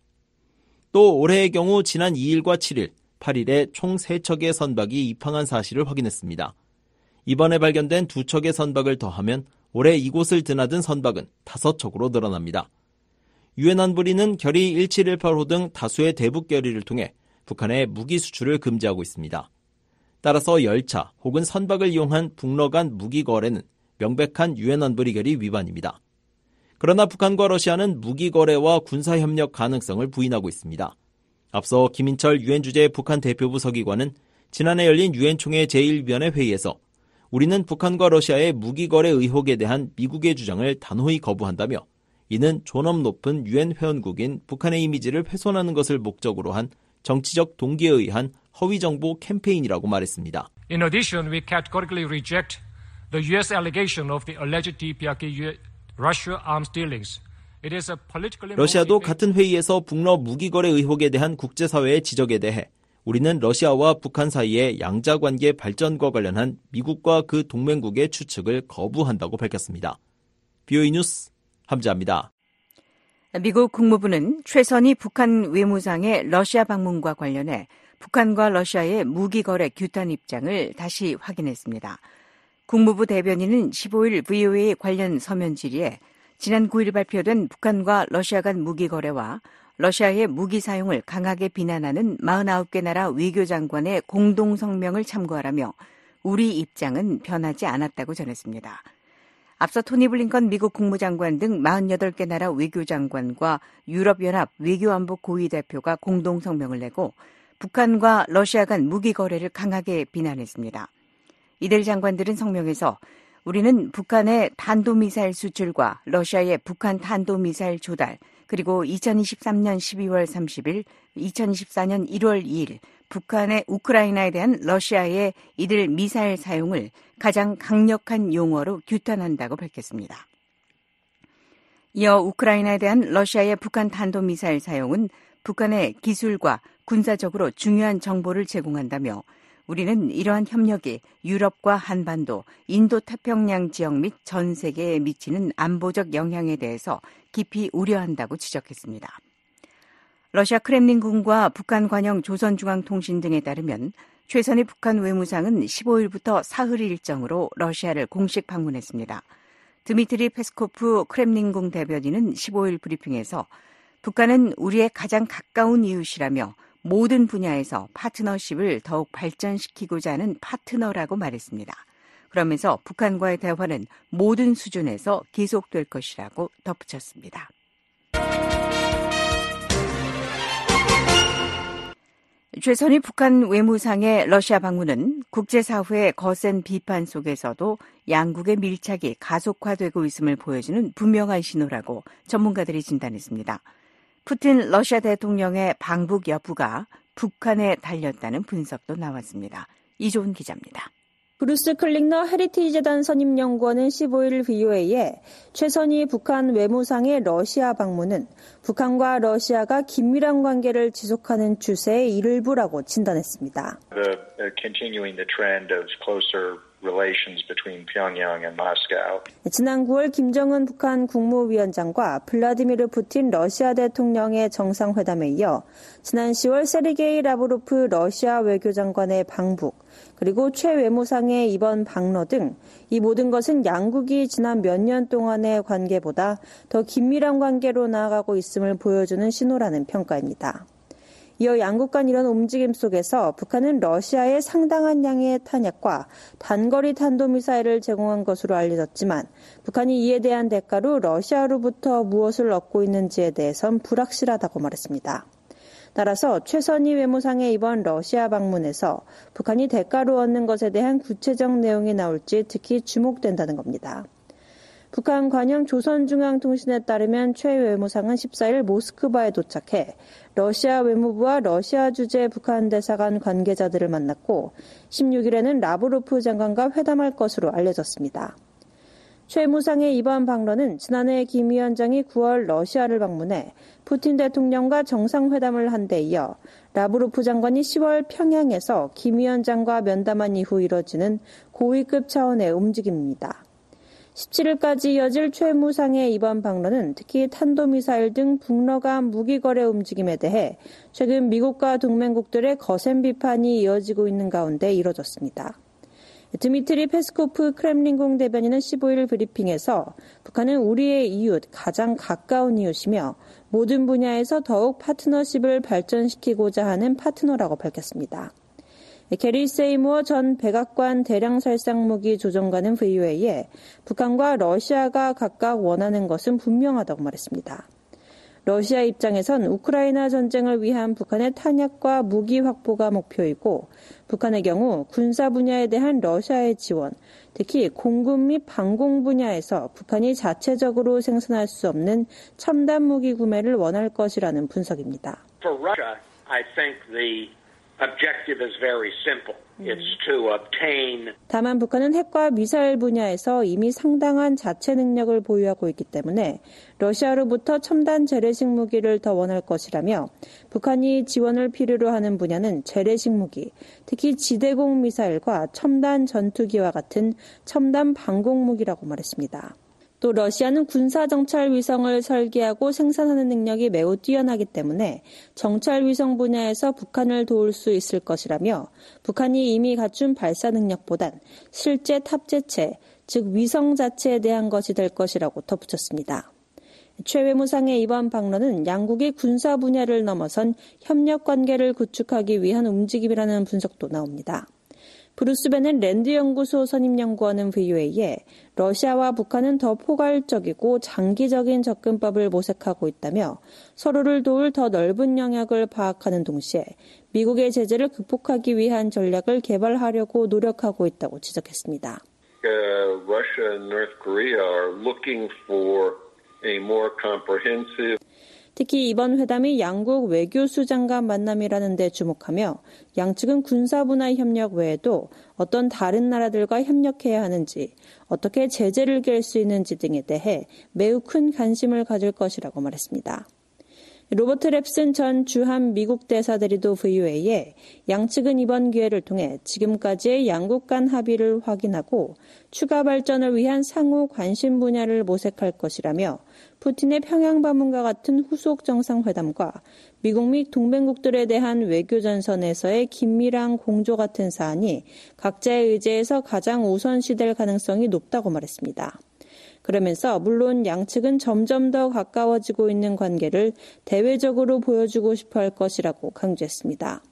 또 올해의 경우 지난 이일과 칠일, 팔일에 총 세 척의 선박이 입항한 사실을 확인했습니다. 이번에 발견된 두 척의 선박을 더하면 올해 이곳을 드나든 선박은 다섯 척으로 늘어납니다. 유엔 안보리는 결의 일칠일팔호 등 다수의 대북 결의를 통해 북한의 무기 수출을 금지하고 있습니다. 따라서 열차 혹은 선박을 이용한 북러 간 무기 거래는 명백한 유엔 안보리 결의 위반입니다. 그러나 북한과 러시아는 무기 거래와 군사 협력 가능성을 부인하고 있습니다. 앞서 김인철 유엔 주재 북한 대표부 서기관은 지난해 열린 유엔 총회 제일 위원회 회의에서 우리는 북한과 러시아의 무기 거래 의혹에 대한 미국의 주장을 단호히 거부한다며 이는 존엄 높은 유엔 회원국인 북한의 이미지를 훼손하는 것을 목적으로 한 정치적 동기에 의한 허위 정보 캠페인이라고 말했습니다. In addition, we categorically reject the U S allegation of the alleged 디피아케이 Russia arms dealings. It is a politically 러시아도 같은 회의에서 북러 무기 거래 의혹에 대한 국제사회의 지적에 대해 우리는 러시아와 북한 사이의 양자관계 발전과 관련한 미국과 그 동맹국의 추측을 거부한다고 밝혔습니다. 브이오에이 뉴스 함지아입니다. 미국 국무부는 최선희 북한 외무상의 러시아 방문과 관련해 북한과 러시아의 무기 거래 규탄 입장을 다시 확인했습니다. 국무부 대변인은 십오일 브이오에이 관련 서면 질의에 지난 구일 발표된 북한과 러시아 간 무기 거래와 러시아의 무기 사용을 강하게 비난하는 사십구 개 나라 외교장관의 공동 성명을 참고하라며 우리 입장은 변하지 않았다고 전했습니다. 앞서 토니 블링컨 미국 국무장관 등 사십팔 개 나라 외교장관과 유럽연합 외교안보 고위 대표가 공동 성명을 내고 북한과 러시아 간 무기 거래를 강하게 비난했습니다. 이들 장관들은 성명에서 우리는 북한의 탄도미사일 수출과 러시아의 북한 탄도미사일 조달, 그리고 이천이십삼년 십이월 삼십일, 이천이십사년 일월 이일 북한의 우크라이나에 대한 러시아의 이들 미사일 사용을 가장 강력한 용어로 규탄한다고 밝혔습니다. 이어 우크라이나에 대한 러시아의 북한 탄도미사일 사용은 북한의 기술과 군사적으로 중요한 정보를 제공한다며 우리는 이러한 협력이 유럽과 한반도, 인도태평양 지역 및 전 세계에 미치는 안보적 영향에 대해서 깊이 우려한다고 지적했습니다. 러시아 크렘린궁과 북한 관영 조선중앙통신 등에 따르면 최선희 북한 외무상은 십오일부터 사흘 일정으로 러시아를 공식 방문했습니다. 드미트리 페스코프 크렘린궁 대변인은 십오일 브리핑에서 북한은 우리의 가장 가까운 이웃이라며 모든 분야에서 파트너십을 더욱 발전시키고자 하는 파트너라고 말했습니다. 그러면서 북한과의 대화는 모든 수준에서 계속될 것이라고 덧붙였습니다. 최선희 북한 외무상의 러시아 방문은 국제사회의 거센 비판 속에서도 양국의 밀착이 가속화되고 있음을 보여주는 분명한 신호라고 전문가들이 진단했습니다. 푸틴 러시아 대통령의 방북 여부가 북한에 달렸다는 분석도 나왔습니다. 이조은 기자입니다. 브루스 클링너 헤리티지 재단 선임연구원은 십오일 브이오에이에 최선희 북한 외무상의 러시아 방문은 북한과 러시아가 긴밀한 관계를 지속하는 추세의 일부라고 진단했습니다. The, uh, continuing the trend of closer relations between Pyongyang and Moscow. 지난 구월 김정은 북한 국무위원장과 블라디미르 푸틴 러시아 대통령의 정상회담에 이어 지난 시월 세르게이 라브로프 러시아 외교장관의 방북, 그리고 최 외무상의 이번 방러 등 이 모든 것은 양국이 지난 몇 년 동안의 관계보다 더 긴밀한 관계로 나아가고 있음을 보여주는 신호라는 평가입니다. 이어 양국 간 이런 움직임 속에서 북한은 러시아에 상당한 양의 탄약과 단거리 탄도미사일을 제공한 것으로 알려졌지만 북한이 이에 대한 대가로 러시아로부터 무엇을 얻고 있는지에 대해선 불확실하다고 말했습니다. 따라서 최선희 외무상의 이번 러시아 방문에서 북한이 대가로 얻는 것에 대한 구체적 내용이 나올지 특히 주목된다는 겁니다. 북한 관영 조선중앙통신에 따르면 최 외무상은 십사일 모스크바에 도착해 러시아 외무부와 러시아 주재 북한 대사관 관계자들을 만났고 십육일에는 라브로프 장관과 회담할 것으로 알려졌습니다. 최 무상의 이번 방문은 지난해 김 위원장이 구월 러시아를 방문해 푸틴 대통령과 정상회담을 한 데 이어 라브로프 장관이 시월 평양에서 김 위원장과 면담한 이후 이뤄지는 고위급 차원의 움직임입니다. 십칠일까지 이어질 최 무상의 이번 방문은 특히 탄도미사일 등 북러 간 무기거래 움직임에 대해 최근 미국과 동맹국들의 거센 비판이 이어지고 있는 가운데 이뤄졌습니다. 드미트리 페스코프 크렘린궁 대변인은 십오일 브리핑에서 북한은 우리의 이웃, 가장 가까운 이웃이며 모든 분야에서 더욱 파트너십을 발전시키고자 하는 파트너라고 밝혔습니다. 게리 세이무어 전 백악관 대량살상무기 조정관은 브이오에이에 북한과 러시아가 각각 원하는 것은 분명하다고 말했습니다. 러시아 입장에선 우크라이나 전쟁을 위한 북한의 탄약과 무기 확보가 목표이고 북한의 경우 군사 분야에 대한 러시아의 지원, 특히 공군 및 방공 분야에서 북한이 자체적으로 생산할 수 없는 첨단 무기 구매를 원할 것이라는 분석입니다. For Russia, I think the objective is very simple. It's to obtain. 다만 북한은 핵과 미사일 분야에서 이미 상당한 자체 능력을 보유하고 있기 때문에 러시아로부터 첨단 재래식 무기를 더 원할 것이라며 북한이 지원을 필요로 하는 분야는 재래식 무기, 특히 지대공 미사일과 첨단 전투기와 같은 첨단 방공 무기라고 말했습니다. 또 러시아는 군사 정찰 위성을 설계하고 생산하는 능력이 매우 뛰어나기 때문에 정찰 위성 분야에서 북한을 도울 수 있을 것이라며 북한이 이미 갖춘 발사 능력보단 실제 탑재체, 즉 위성 자체에 대한 것이 될 것이라고 덧붙였습니다. 최 외무상의 이번 방문은 양국이 군사 분야를 넘어선 협력 관계를 구축하기 위한 움직임이라는 분석도 나옵니다. 브루스 벤은 랜드 연구소 선임 연구원은 브이오에이에 러시아와 북한은 더 포괄적이고 장기적인 접근법을 모색하고 있다며 서로를 도울 더 넓은 영역을 파악하는 동시에 미국의 제재를 극복하기 위한 전략을 개발하려고 노력하고 있다고 지적했습니다. Uh, Russia and North Korea are looking for a more comprehensive 특히 이번 회담이 양국 외교수장 간 만남이라는 데 주목하며 양측은 군사분야 협력 외에도 어떤 다른 나라들과 협력해야 하는지, 어떻게 제재를 깰 수 있는지 등에 대해 매우 큰 관심을 가질 것이라고 말했습니다. 로버트 랩슨 전 주한 미국 대사 대리도 브이오에이에 양측은 이번 기회를 통해 지금까지의 양국 간 합의를 확인하고 추가 발전을 위한 상호 관심 분야를 모색할 것이라며 푸틴의 평양 방문과 같은 후속 정상회담과 미국 및 동맹국들에 대한 외교전선에서의 긴밀한 공조 같은 사안이 각자의 의제에서 가장 우선시될 가능성이 높다고 말했습니다. 그러면서 물론 양측은 점점 더 가까워지고 있는 관계를 대외적으로 보여주고 싶어 할 것이라고 강조했습니다.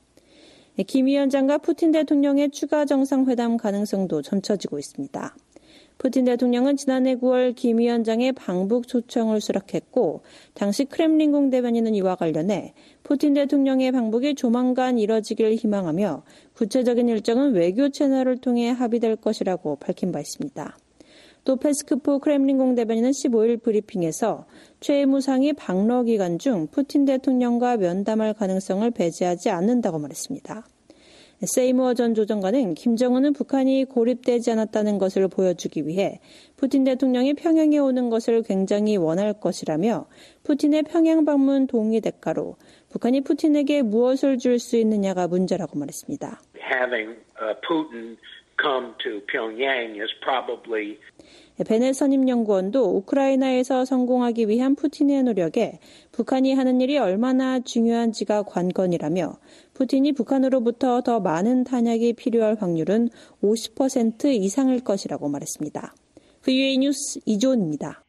김 위원장과 푸틴 대통령의 추가 정상회담 가능성도 점쳐지고 있습니다. 푸틴 대통령은 지난해 구월 김 위원장의 방북 초청을 수락했고 당시 크렘린궁 대변인은 이와 관련해 푸틴 대통령의 방북이 조만간 이뤄지길 희망하며 구체적인 일정은 외교 채널을 통해 합의될 것이라고 밝힌 바 있습니다. 또 페스코프 크렘린궁 대변인은 십오일 브리핑에서 최 무상이 방러 기간 중 푸틴 대통령과 면담할 가능성을 배제하지 않는다고 말했습니다. 세이무어 전 조정관은 김정은은 북한이 고립되지 않았다는 것을 보여주기 위해 푸틴 대통령이 평양에 오는 것을 굉장히 원할 것이라며 푸틴의 평양 방문 동의 대가로 북한이 푸틴에게 무엇을 줄 수 있느냐가 문제라고 말했습니다. Having uh, Putin come to Pyongyang is probably 베넷 선임연구원도 우크라이나에서 성공하기 위한 푸틴의 노력에 북한이 하는 일이 얼마나 중요한지가 관건이라며 푸틴이 북한으로부터 더 많은 탄약이 필요할 확률은 오십 퍼센트 이상일 것이라고 말했습니다. 브이오에이 뉴스 이조은입니다.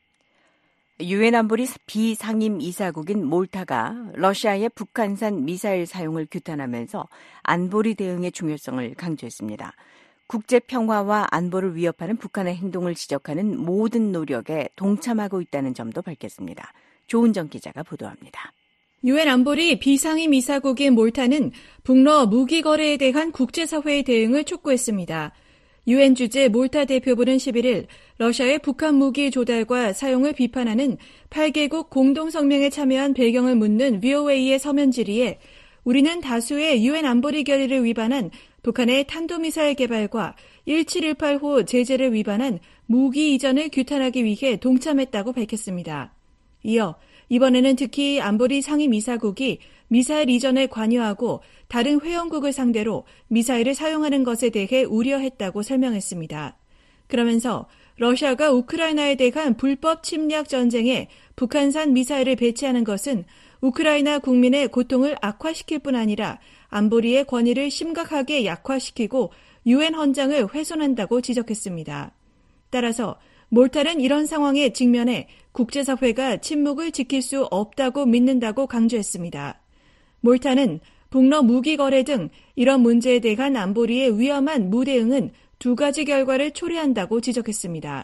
유엔 안보리 비상임 이사국인 몰타가 러시아의 북한산 미사일 사용을 규탄하면서 안보리 대응의 중요성을 강조했습니다. 국제 평화와 안보를 위협하는 북한의 행동을 지적하는 모든 노력에 동참하고 있다는 점도 밝혔습니다. 조은정 기자가 보도합니다. 유엔 안보리 비상임 이사국인 몰타는 북러 무기 거래에 대한 국제사회의 대응을 촉구했습니다. 유엔 주재 몰타 대표부는 십일일 러시아의 북한 무기 조달과 사용을 비판하는 팔 개국 공동성명에 참여한 배경을 묻는 브이오에이의 서면 질의에 우리는 다수의 유엔 안보리 결의를 위반한 북한의 탄도미사일 개발과 일칠일팔 호 제재를 위반한 무기 이전을 규탄하기 위해 동참했다고 밝혔습니다. 이어 이번에는 특히 안보리 상임이사국이 미사일 이전에 관여하고 다른 회원국을 상대로 미사일을 사용하는 것에 대해 우려했다고 설명했습니다. 그러면서 러시아가 우크라이나에 대한 불법 침략 전쟁에 북한산 미사일을 배치하는 것은 우크라이나 국민의 고통을 악화시킬 뿐 아니라 안보리의 권위를 심각하게 약화시키고 유엔 헌장을 훼손한다고 지적했습니다. 따라서 몰타는 이런 상황에 직면해 국제사회가 침묵을 지킬 수 없다고 믿는다고 강조했습니다. 몰타는 북러 무기 거래 등 이런 문제에 대한 안보리의 위험한 무대응은 두 가지 결과를 초래한다고 지적했습니다.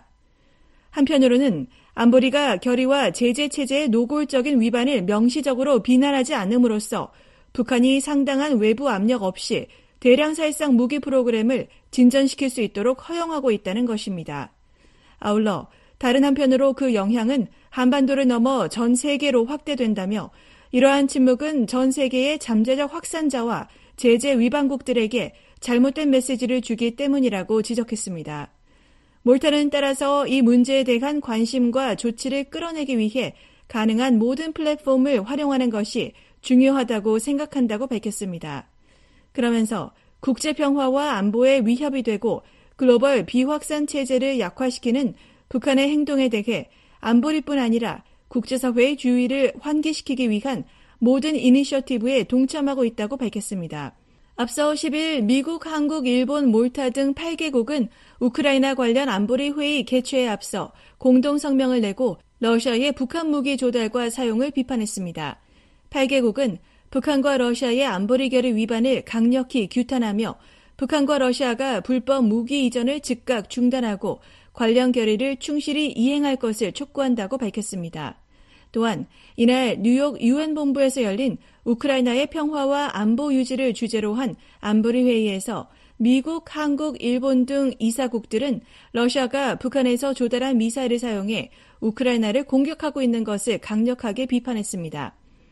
한편으로는 안보리가 결의와 제재 체제의 노골적인 위반을 명시적으로 비난하지 않음으로써 북한이 상당한 외부 압력 없이 대량 살상 무기 프로그램을 진전시킬 수 있도록 허용하고 있다는 것입니다. 아울러 다른 한편으로 그 영향은 한반도를 넘어 전 세계로 확대된다며 이러한 침묵은 전 세계의 잠재적 확산자와 제재 위반국들에게 잘못된 메시지를 주기 때문이라고 지적했습니다. 몰타는 따라서 이 문제에 대한 관심과 조치를 끌어내기 위해 가능한 모든 플랫폼을 활용하는 것이 중요하다고 생각한다고 밝혔습니다. 그러면서 국제평화와 안보에 위협이 되고 글로벌 비확산 체제를 약화시키는 북한의 행동에 대해 안보리뿐 아니라 국제사회의 주의를 환기시키기 위한 모든 이니셔티브에 동참하고 있다고 밝혔습니다. 앞서 십 일 미국, 한국, 일본, 몰타 등 팔 개국은 우크라이나 관련 안보리 회의 개최에 앞서 공동성명을 내고 러시아의 북한 무기 조달과 사용을 비판했습니다. 팔 개국은 북한과 러시아의 안보리 결의 위반을 강력히 규탄하며 북한과 러시아가 불법 무기 이전을 즉각 중단하고 관련 결의를 충실히 이행할 것을 촉구한다고 밝혔습니다. 또한 이날 뉴욕 유엔 본부에서 열린 우크라이나의 평화와 안보 유지를 주제로 한 안보리 회의에서 미국, 한국, 일본 등 이사국들은 러시아가 북한에서 조달한 미사일을 사용해 우크라이나를 공격하고 있는 것을 강력하게 비판했습니다.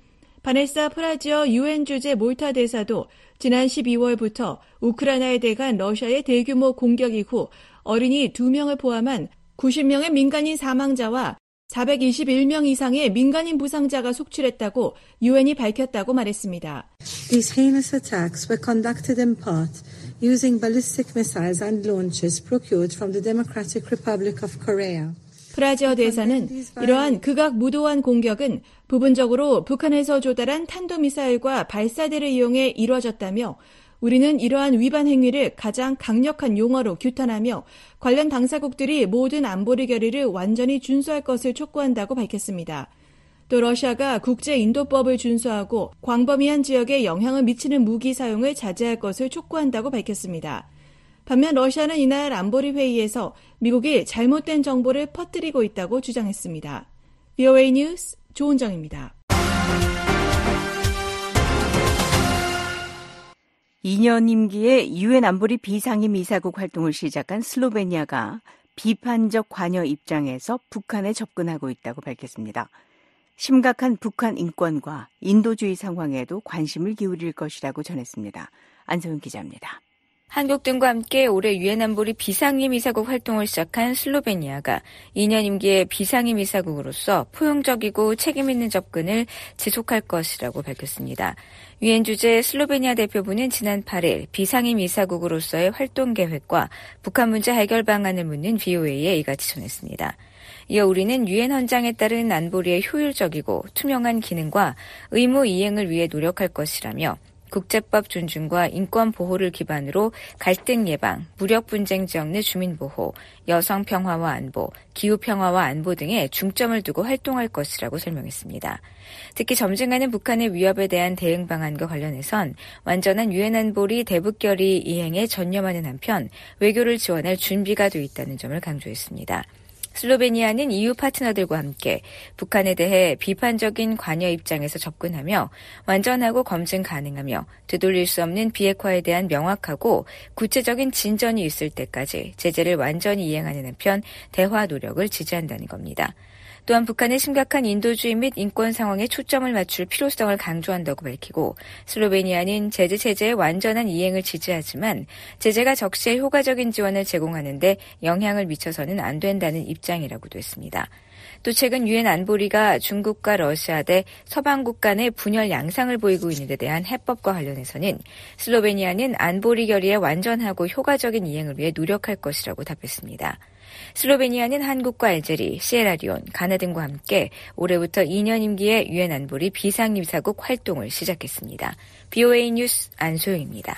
바네사 프라지어 유엔 주재 몰타 대사도 지난 십이월부터 우크라이나에 대한 러시아의 대규모 공격 이후 어린이 두 명을 포함한 구십 명의 민간인 사망자와 사백이십일 명 이상의 민간인 부상자가 속출했다고 유엔이 밝혔다고 말했습니다. These heinous attacks were conducted in part using ballistic missiles and launchers procured from the Democratic Republic of Korea. 프라지어 대사는 이러한 극악무도한 공격은 부분적으로 북한에서 조달한 탄도미사일과 발사대를 이용해 이루어졌다며 우리는 이러한 위반 행위를 가장 강력한 용어로 규탄하며 관련 당사국들이 모든 안보리 결의를 완전히 준수할 것을 촉구한다고 밝혔습니다. 또 러시아가 국제인도법을 준수하고 광범위한 지역에 영향을 미치는 무기 사용을 자제할 것을 촉구한다고 밝혔습니다. 반면 러시아는 이날 안보리 회의에서 미국이 잘못된 정보를 퍼뜨리고 있다고 주장했습니다. 브이오에이 뉴스 조은정입니다. 이 년 임기의 유엔 안보리 비상임 이사국 활동을 시작한 슬로베니아가 비판적 관여 입장에서 북한에 접근하고 있다고 밝혔습니다. 심각한 북한 인권과 인도주의 상황에도 관심을 기울일 것이라고 전했습니다. 안소영 기자입니다. 한국 등과 함께 올해 유엔 안보리 비상임 이사국 활동을 시작한 슬로베니아가 이 년 임기의 비상임 이사국으로서 포용적이고 책임있는 접근을 지속할 것이라고 밝혔습니다. 유엔 주재 슬로베니아 대표부는 지난 팔 일 비상임 이사국으로서의 활동 계획과 북한 문제 해결 방안을 묻는 브이오에이에 이같이 전했습니다. 이어 우리는 유엔 헌장에 따른 안보리의 효율적이고 투명한 기능과 의무 이행을 위해 노력할 것이라며 국제법 존중과 인권 보호를 기반으로 갈등 예방, 무력 분쟁 지역 내 주민 보호, 여성 평화와 안보, 기후 평화와 안보 등에 중점을 두고 활동할 것이라고 설명했습니다. 특히 점증하는 북한의 위협에 대한 대응 방안과 관련해선 완전한 유엔 안보리 대북 결의 이행에 전념하는 한편 외교를 지원할 준비가 돼 있다는 점을 강조했습니다. 슬로베니아는 이유 파트너들과 함께 북한에 대해 비판적인 관여 입장에서 접근하며 완전하고 검증 가능하며 되돌릴 수 없는 비핵화에 대한 명확하고 구체적인 진전이 있을 때까지 제재를 완전히 이행하는 한편 대화 노력을 지지한다는 겁니다. 또한 북한의 심각한 인도주의 및 인권 상황에 초점을 맞출 필요성을 강조한다고 밝히고 슬로베니아는 제재 체제의 완전한 이행을 지지하지만 제재가 적시에 효과적인 지원을 제공하는 데 영향을 미쳐서는 안 된다는 입장이라고도 했습니다. 또 최근 유엔 안보리가 중국과 러시아 대 서방국 간의 분열 양상을 보이고 있는 데 대한 해법과 관련해서는 슬로베니아는 안보리 결의의 완전하고 효과적인 이행을 위해 노력할 것이라고 답했습니다. 슬로베니아는 한국과 알제리, 시에라리온, 가나 등과 함께 올해부터 이 년 임기의 유엔 안보리 비상임사국 활동을 시작했습니다. 비오에이 뉴스 안소영입니다.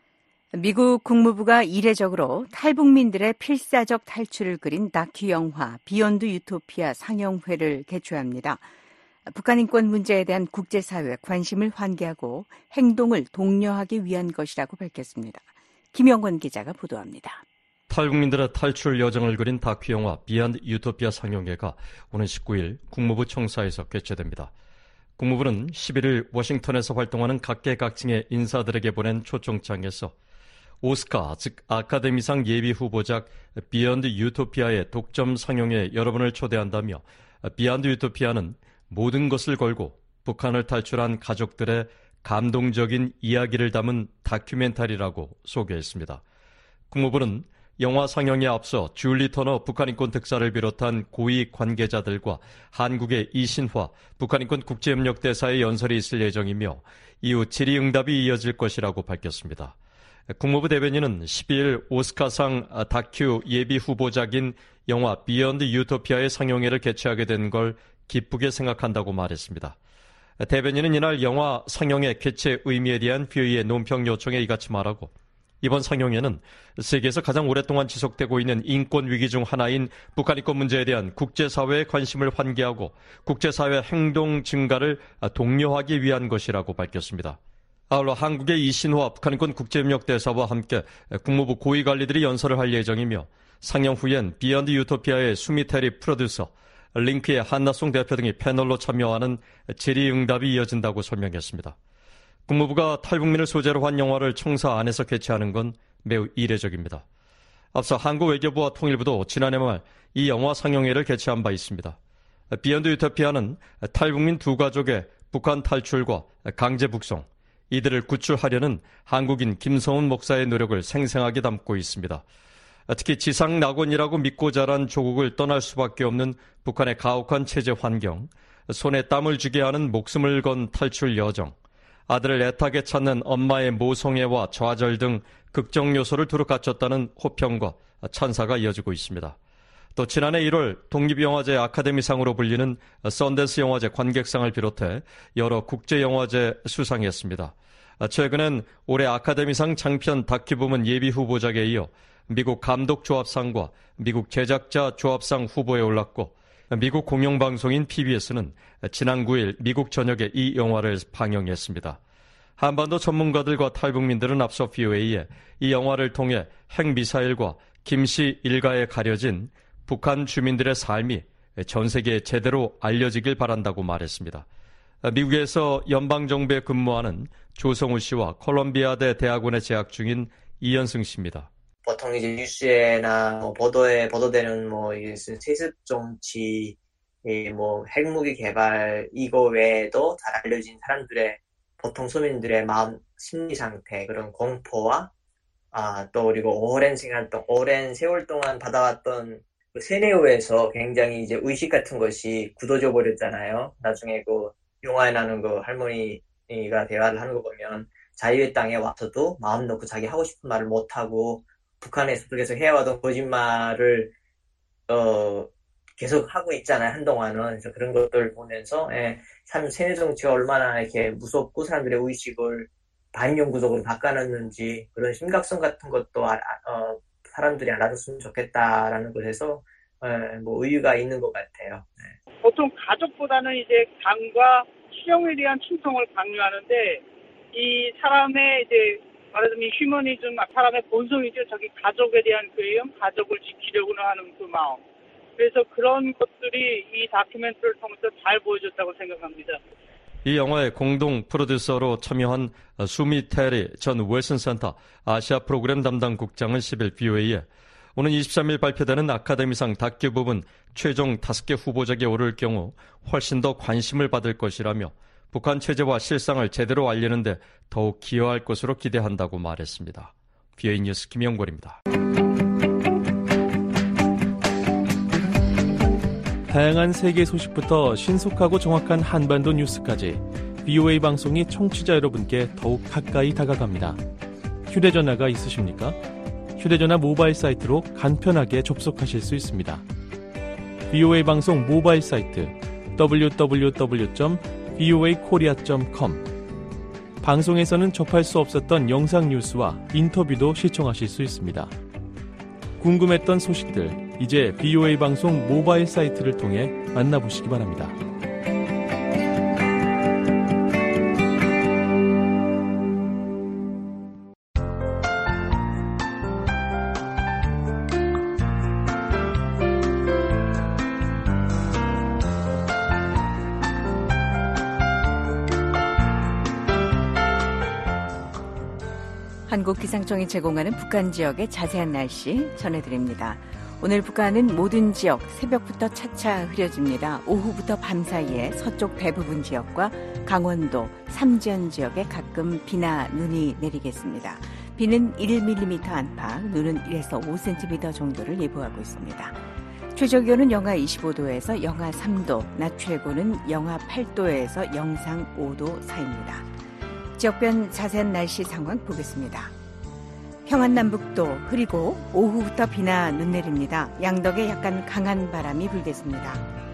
미국 국무부가 이례적으로 탈북민들의 필사적 탈출을 그린 다큐 영화 비욘드 유토피아 상영회를 개최합니다. 북한 인권 문제에 대한 국제사회의 관심을 환기하고 행동을 독려하기 위한 것이라고 밝혔습니다. 김영권 기자가 보도합니다. 탈북민들의 탈출 여정을 그린 다큐 영화 비욘드 유토피아 상영회가 오는 십구 일 국무부 청사에서 개최됩니다. 국무부는 십일 일 워싱턴에서 활동하는 각계각층의 인사들에게 보낸 초청장에서 오스카, 즉 아카데미상 예비 후보작 비욘드 유토피아의 독점 상영회에 여러분을 초대한다며 비욘드 유토피아는 모든 것을 걸고 북한을 탈출한 가족들의 감동적인 이야기를 담은 다큐멘터리라고 소개했습니다. 국무부는 영화 상영에 앞서 줄리 터너 북한인권 특사를 비롯한 고위 관계자들과 한국의 이신화 북한인권 국제협력 대사의 연설이 있을 예정이며 이후 질의응답이 이어질 것이라고 밝혔습니다. 국무부 대변인은 십이 일 오스카상 다큐 예비 후보작인 영화 비욘드 유토피아의 상영회를 개최하게 된 걸 기쁘게 생각한다고 말했습니다. 대변인은 이날 영화 상영회 개최 의미에 대한 비오이의 논평 요청에 이같이 말하고 이번 상영회는 세계에서 가장 오랫동안 지속되고 있는 인권 위기 중 하나인 북한 인권 문제에 대한 국제사회의 관심을 환기하고 국제사회 행동 증가를 독려하기 위한 것이라고 밝혔습니다. 아울러 한국의 이신화 북한인권 국제협력 대사와 함께 국무부 고위관리들이 연설을 할 예정이며 상영 후엔 비욘드 유토피아의 수미테리 프로듀서, 링크의 한나송 대표 등이 패널로 참여하는 질의응답이 이어진다고 설명했습니다. 국무부가 탈북민을 소재로 한 영화를 청사 안에서 개최하는 건 매우 이례적입니다. 앞서 한국 외교부와 통일부도 지난해 말 이 영화 상영회를 개최한 바 있습니다. 비욘드 유토피아는 탈북민 두 가족의 북한 탈출과 강제 북송, 이들을 구출하려는 한국인 김성훈 목사의 노력을 생생하게 담고 있습니다. 특히 지상 낙원이라고 믿고 자란 조국을 떠날 수밖에 없는 북한의 가혹한 체제 환경, 손에 땀을 쥐게 하는 목숨을 건 탈출 여정, 아들을 애타게 찾는 엄마의 모성애와 좌절 등 극적 요소를 두루 갖췄다는 호평과 찬사가 이어지고 있습니다. 또 지난해 일월 독립영화제 아카데미상으로 불리는 썬댄스 영화제 관객상을 비롯해 여러 국제영화제 수상했습니다. 최근엔 올해 아카데미상 장편 다큐 부문 예비 후보작에 이어 미국 감독조합상과 미국 제작자 조합상 후보에 올랐고 미국 공영방송인 피비에스는 지난 구 일 미국 전역에 이 영화를 방영했습니다. 한반도 전문가들과 탈북민들은 앞서 비오에이에 이 영화를 통해 핵미사일과 김씨 일가에 가려진 북한 주민들의 삶이 전 세계에 제대로 알려지길 바란다고 말했습니다. 미국에서 연방정부에 근무하는 조성우 씨와 콜롬비아대 대학원에 재학 중인 이현승 씨입니다. 보통 이제 뉴스에나 뭐 보도에 보도되는 뭐 세습 정치, 뭐 핵무기 개발 이거 외에도 잘 알려진 사람들의 보통 서민들의 마음 심리 상태 그런 공포와 아 또 그리고 오랜 시간 동안 오랜 세월 동안 받아왔던 그 세뇌후에서 굉장히 이제 의식 같은 것이 굳어져 버렸잖아요. 나중에 그 영화에 나오는 그 할머니가 대화를 하는 거 보면 자유의 땅에 와서도 마음 놓고 자기 하고 싶은 말을 못 하고 북한에서 계속 해와던 거짓말을 어 계속 하고 있잖아요. 한동안은. 그래서 그런 것들 보면서 예, 참 세뇌 정치가 얼마나 이렇게 무섭고 사람들의 의식을 반영구적으로 바꿔놨는지 그런 심각성 같은 것도 아, 어, 사람들이 알아줬으면 좋겠다라는 것에서 예, 뭐 의유가 있는 것 같아요. 예. 보통 가족보다는 이제 당과 실용에 대한 충성을 강요하는데 이 사람의 이제 말하자면 휴머니즘, 사람의 본성이죠. 자기 가족에 대한 그리움, 가족을 지키려고는 하는 그 마음. 그래서 그런 것들이 이 다큐멘터리를 통해서 잘 보여줬다고 생각합니다. 이 영화의 공동 프로듀서로 참여한 수미 테리 전 웰슨 센터 아시아 프로그램 담당 국장은 십 일 비오에이에 오는 이십삼 일 발표되는 아카데미상 다큐 부분 최종 다섯 개 후보작에 오를 경우 훨씬 더 관심을 받을 것이라며 북한 체제와 실상을 제대로 알리는데 더욱 기여할 것으로 기대한다고 말했습니다. 비오에이 뉴스 김영걸입니다. 다양한 세계 소식부터 신속하고 정확한 한반도 뉴스까지 비오에이 방송이 청취자 여러분께 더욱 가까이 다가갑니다. 휴대전화가 있으십니까? 휴대전화 모바일 사이트로 간편하게 접속하실 수 있습니다. 비오에이 방송 모바일 사이트 더블유 더블유 더블유 점 비오에이 코리아 점 컴. 방송에서는 접할 수 없었던 영상 뉴스와 인터뷰도 시청하실 수 있습니다. 궁금했던 소식들, 이제 비오에이 방송 모바일 사이트를 통해 만나보시기 바랍니다. 한국기상청이 제공하는 북한 지역의 자세한 날씨 전해드립니다. 오늘 북한은 모든 지역 새벽부터 차차 흐려집니다. 오후부터 밤 사이에 서쪽 대부분 지역과 강원도, 삼지연 지역에 가끔 비나 눈이 내리겠습니다. 비는 일 밀리미터 안팎, 눈은 일에서 오 센티미터 정도를 예보하고 있습니다. 최저기온은 영하 이십오 도에서 영하 삼 도, 낮 최고는 영하 팔 도에서 영상 오 도 사이입니다. 지역별 자세한 날씨 상황 보겠습니다. 평안남북도 흐리고 오후부터 비나 눈 내립니다. 양덕에 약간 강한 바람이 불겠습니다.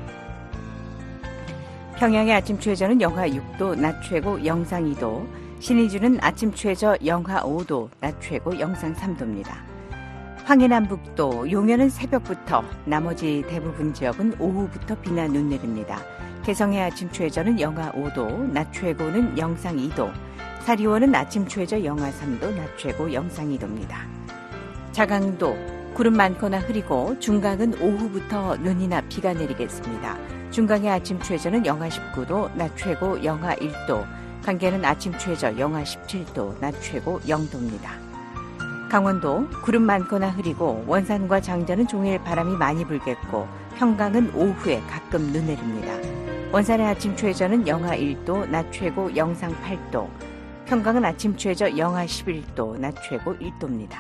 평양의 아침 최저는 영하 육 도, 낮 최고 영상 이 도, 신의주는 아침 최저 영하 오 도, 낮 최고 영상 삼 도입니다. 황해남북도 용현은 새벽부터, 나머지 대부분 지역은 오후부터 비나 눈 내립니다. 개성의 아침 최저는 영하 오 도, 낮 최고는 영상 이 도, 사리원은 아침 최저 영하 삼 도, 낮 최고 영상 이 도입니다. 자강도 구름 많거나 흐리고 중강은 오후부터 눈이나 비가 내리겠습니다. 중강의 아침 최저는 영하 십구 도, 낮 최고 영하 일 도, 강계는 아침 최저 영하 십칠 도, 낮 최고 영 도입니다. 강원도 구름 많거나 흐리고 원산과 장전은 종일 바람이 많이 불겠고 평강은 오후에 가끔 눈 내립니다. 원산의 아침 최저는 영하 일 도, 낮 최고 영상 팔 도, 평강은 아침 최저 영하 십일 도, 낮 최고 일 도입니다.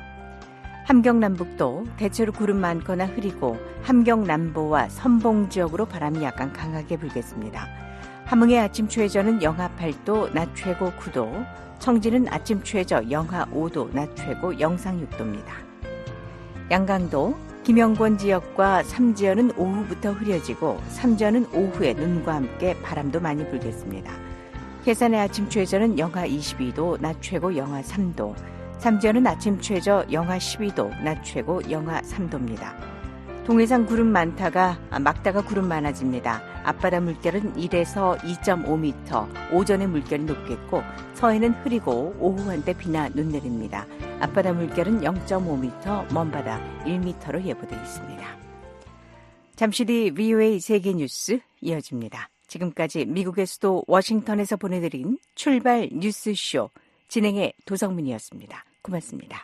함경남북도 대체로 구름 많거나 흐리고 함경남보와 선봉 지역으로 바람이 약간 강하게 불겠습니다. 함흥의 아침 최저는 영하 팔 도, 낮 최고 구 도, 청진은 아침 최저 영하 오 도, 낮 최고 영상 육 도입니다. 양강도 김영권 지역과 삼지연은 오후부터 흐려지고 삼지연은 오후에 눈과 함께 바람도 많이 불겠습니다. 해산의 아침 최저는 영하 이십이 도, 낮 최고 영하 삼 도, 삼지연은 아침 최저 영하 십이 도, 낮 최고 영하 삼 도입니다. 동해상 구름 많다가 막다가 구름 많아집니다. 앞바다 물결은 일에서 이 점 오 미터, 오전에 물결이 높겠고 서해는 흐리고 오후 한때 비나 눈 내립니다. 앞바다 물결은 영 점 오 미터, 먼바다 일 미터로 예보되어 있습니다. 잠시 뒤 비오에이 세계뉴스 이어집니다. 지금까지 미국의 수도 워싱턴에서 보내드린 출발 뉴스쇼 진행의 도성민이었습니다. 고맙습니다.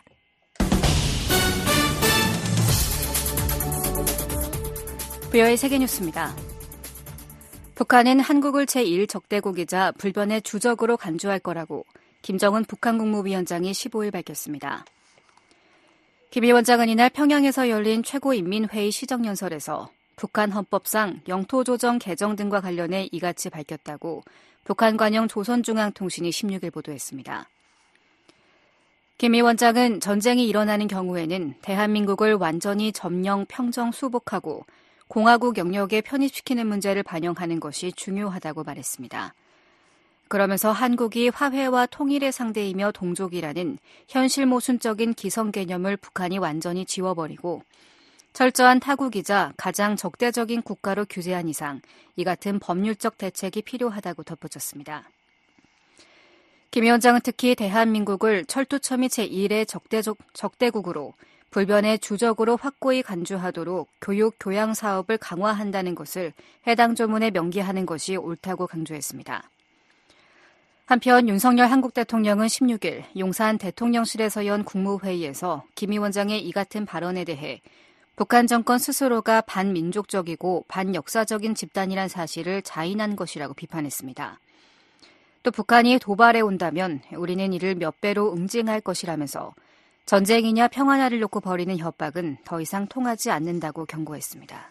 비오에이 세계뉴스입니다. 북한은 한국을 제일 적대국이자 불변의 주적으로 간주할 거라고 김정은 북한 국무위원장이 십오 일 밝혔습니다. 김 위원장은 이날 평양에서 열린 최고인민회의 시정연설에서 북한 헌법상 영토조정 개정 등과 관련해 이같이 밝혔다고 북한 관영 조선중앙통신이 십육 일 보도했습니다. 김 위원장은 전쟁이 일어나는 경우에는 대한민국을 완전히 점령, 평정, 수복하고 공화국 영역에 편입시키는 문제를 반영하는 것이 중요하다고 말했습니다. 그러면서 한국이 화해와 통일의 상대이며 동족이라는 현실 모순적인 기성 개념을 북한이 완전히 지워버리고 철저한 타국이자 가장 적대적인 국가로 규제한 이상 이 같은 법률적 대책이 필요하다고 덧붙였습니다. 김 위원장은 특히 대한민국을 철두철미 제일의 적대적, 적대국으로 불변의 주적으로 확고히 간주하도록 교육, 교양 사업을 강화한다는 것을 해당 조문에 명기하는 것이 옳다고 강조했습니다. 한편 윤석열 한국 대통령은 십육 일 용산 대통령실에서 연 국무회의에서 김 위원장의 이 같은 발언에 대해 북한 정권 스스로가 반민족적이고 반역사적인 집단이란 사실을 자인한 것이라고 비판했습니다. 또 북한이 도발해 온다면 우리는 이를 몇 배로 응징할 것이라면서 전쟁이냐 평화냐를 놓고 벌이는 협박은 더 이상 통하지 않는다고 경고했습니다.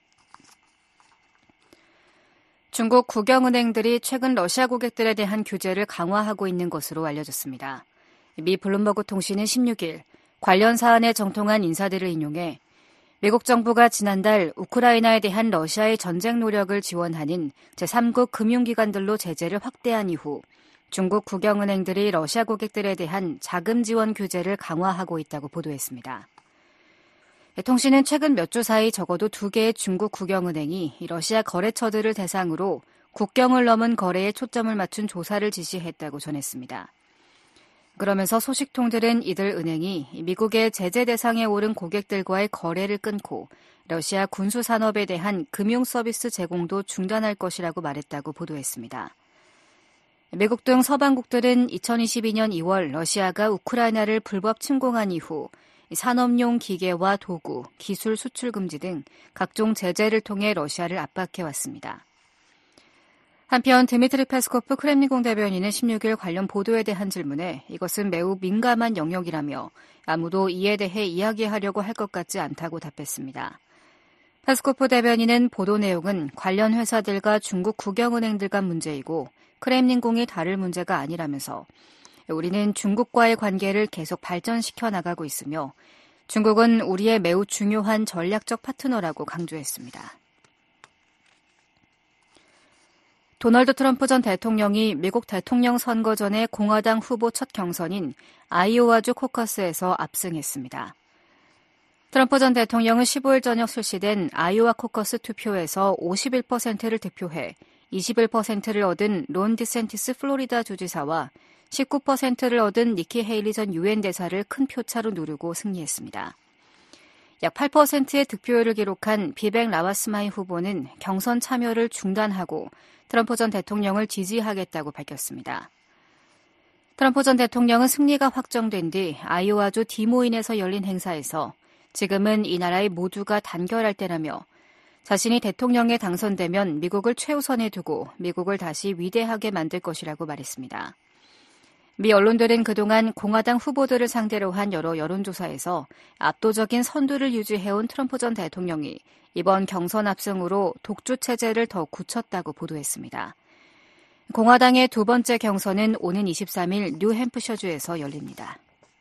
중국 국영은행들이 최근 러시아 고객들에 대한 규제를 강화하고 있는 것으로 알려졌습니다. 미 블룸버그 통신은 십육 일 관련 사안에 정통한 인사들을 인용해 미국 정부가 지난달 우크라이나에 대한 러시아의 전쟁 노력을 지원하는 제삼국 금융기관들로 제재를 확대한 이후 중국 국영은행들이 러시아 고객들에 대한 자금 지원 규제를 강화하고 있다고 보도했습니다. 통신은 최근 몇 주 사이 적어도 두 개의 중국 국영은행이 러시아 거래처들을 대상으로 국경을 넘은 거래에 초점을 맞춘 조사를 지시했다고 전했습니다. 그러면서 소식통들은 이들 은행이 미국의 제재 대상에 오른 고객들과의 거래를 끊고 러시아 군수 산업에 대한 금융 서비스 제공도 중단할 것이라고 말했다고 보도했습니다. 미국 등 서방국들은 이천이십이 년 이월 러시아가 우크라이나를 불법 침공한 이후 산업용 기계와 도구, 기술 수출 금지 등 각종 제재를 통해 러시아를 압박해왔습니다. 한편 드미트리 페스코프 크렘린궁 대변인은 십육 일 관련 보도에 대한 질문에 이것은 매우 민감한 영역이라며 아무도 이에 대해 이야기하려고 할 것 같지 않다고 답했습니다. 페스코프 대변인은 보도 내용은 관련 회사들과 중국 국영은행들 간 문제이고 크렘린궁이 다룰 문제가 아니라면서 우리는 중국과의 관계를 계속 발전시켜 나가고 있으며 중국은 우리의 매우 중요한 전략적 파트너라고 강조했습니다. 도널드 트럼프 전 대통령이 미국 대통령 선거 전에 공화당 후보 첫 경선인 아이오와주 코커스에서 압승했습니다. 트럼프 전 대통령은 십오 일 저녁 실시된 아이오와 코커스 투표에서 오십일 퍼센트를 득표해 이십일 퍼센트를 얻은 론 디센티스 플로리다 주지사와 십구 퍼센트를 얻은 니키 헤일리 전 유엔 대사를 큰 표차로 누르고 승리했습니다. 약 팔 퍼센트의 득표율을 기록한 비벡 라마스마이 후보는 경선 참여를 중단하고 트럼프 전 대통령을 지지하겠다고 밝혔습니다. 트럼프 전 대통령은 승리가 확정된 뒤 아이오와주 디모인에서 열린 행사에서 지금은 이 나라의 모두가 단결할 때라며 자신이 대통령에 당선되면 미국을 최우선에 두고 미국을 다시 위대하게 만들 것이라고 말했습니다. 미 언론들은 그동안 공화당 후보들을 상대로 한 여러 여론조사에서 압도적인 선두를 유지해온 트럼프 전 대통령이 이번 경선 압승으로 독주 체제를 더 굳혔다고 보도했습니다. 공화당의 두 번째 경선은 오는 이십삼 일 뉴햄프셔주에서 열립니다.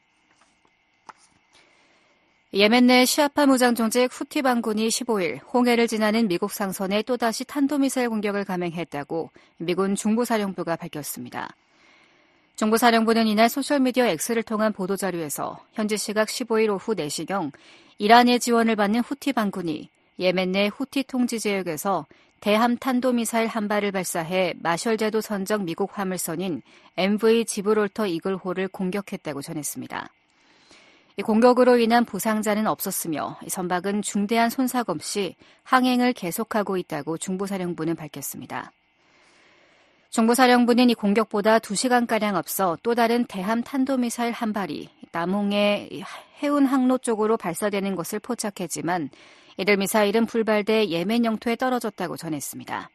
예멘 내 시아파 무장 조직 후티 반군이 십오 일 홍해를 지나는 미국 상선에 또다시 탄도미사일 공격을 감행했다고 미군 중부사령부가 밝혔습니다. 중부사령부는 이날 소셜미디어 X를 통한 보도자료에서 현지 시각 십오 일 오후 네 시경 이란의 지원을 받는 후티 반군이 예멘 내 후티 통지 지역에서 대함 탄도미사일 한 발을 발사해 마셜제도 선적 미국 화물선인 엠브이 지브롤터 이글호를 공격했다고 전했습니다. 이 공격으로 인한 부상자는 없었으며 선박은 중대한 손상 없이 항행을 계속하고 있다고 중부사령부는 밝혔습니다. 중부사령부는 이 공격보다 두 시간가량 앞서 또 다른 대함 탄도미사일 한 발이 남홍의 해운 항로 쪽으로 발사되는 것을 포착했지만 이들 미사일은 불발돼 예멘 영토에 떨어졌다고 전했습니다.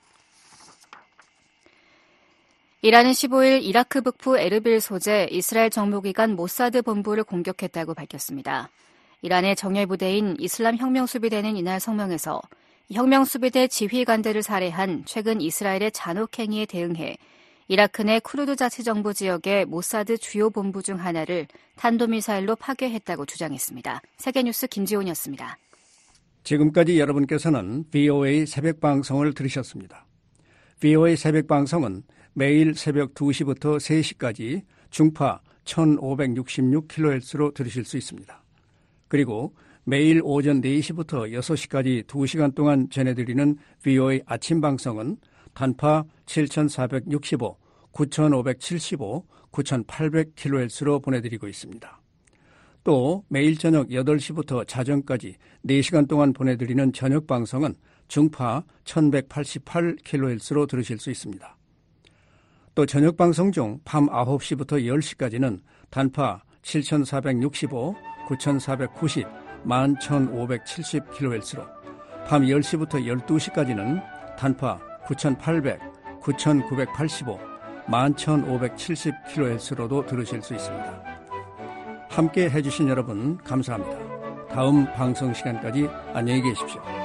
이란은 십오 일 이라크 북부 에르빌 소재 이스라엘 정보기관 모사드 본부를 공격했다고 밝혔습니다. 이란의 정예부대인 이슬람 혁명수비대는 이날 성명에서 혁명수비대 지휘관들을 살해한 최근 이스라엘의 잔혹행위에 대응해 이라크 내 쿠르드 자치정부 지역의 모사드 주요 본부 중 하나를 탄도미사일로 파괴했다고 주장했습니다. 세계뉴스 김지훈이었습니다. 지금까지 여러분께서는 브이오에이 새벽방송을 들으셨습니다. 브이오에이 새벽방송은 매일 새벽 두 시부터 세 시까지 중파 천오백육십육 킬로헤르츠로 들으실 수 있습니다. 그리고 매일 오전 네 시부터 여섯 시까지 두 시간 동안 전해드리는 브이오에이 아침 방송은 단파 칠천사백육십오, 구천오백칠십오, 구천팔백 킬로헤르츠로 보내드리고 있습니다. 또 매일 저녁 여덟 시부터 자정까지 네 시간 동안 보내드리는 저녁 방송은 중파 천백팔십팔 킬로헤르츠로 들으실 수 있습니다. 또 저녁 방송 중 밤 아홉 시부터 열 시까지는 단파 칠천사백육십오, 구천사백구십, 만 천오백칠십 킬로헤르츠로, 밤 열 시부터 열두 시까지는 단파 구천팔백, 구천구백팔십오, 만 천오백칠십 킬로헤르츠로도 들으실 수 있습니다. 함께 해주신 여러분 감사합니다. 다음 방송 시간까지 안녕히 계십시오.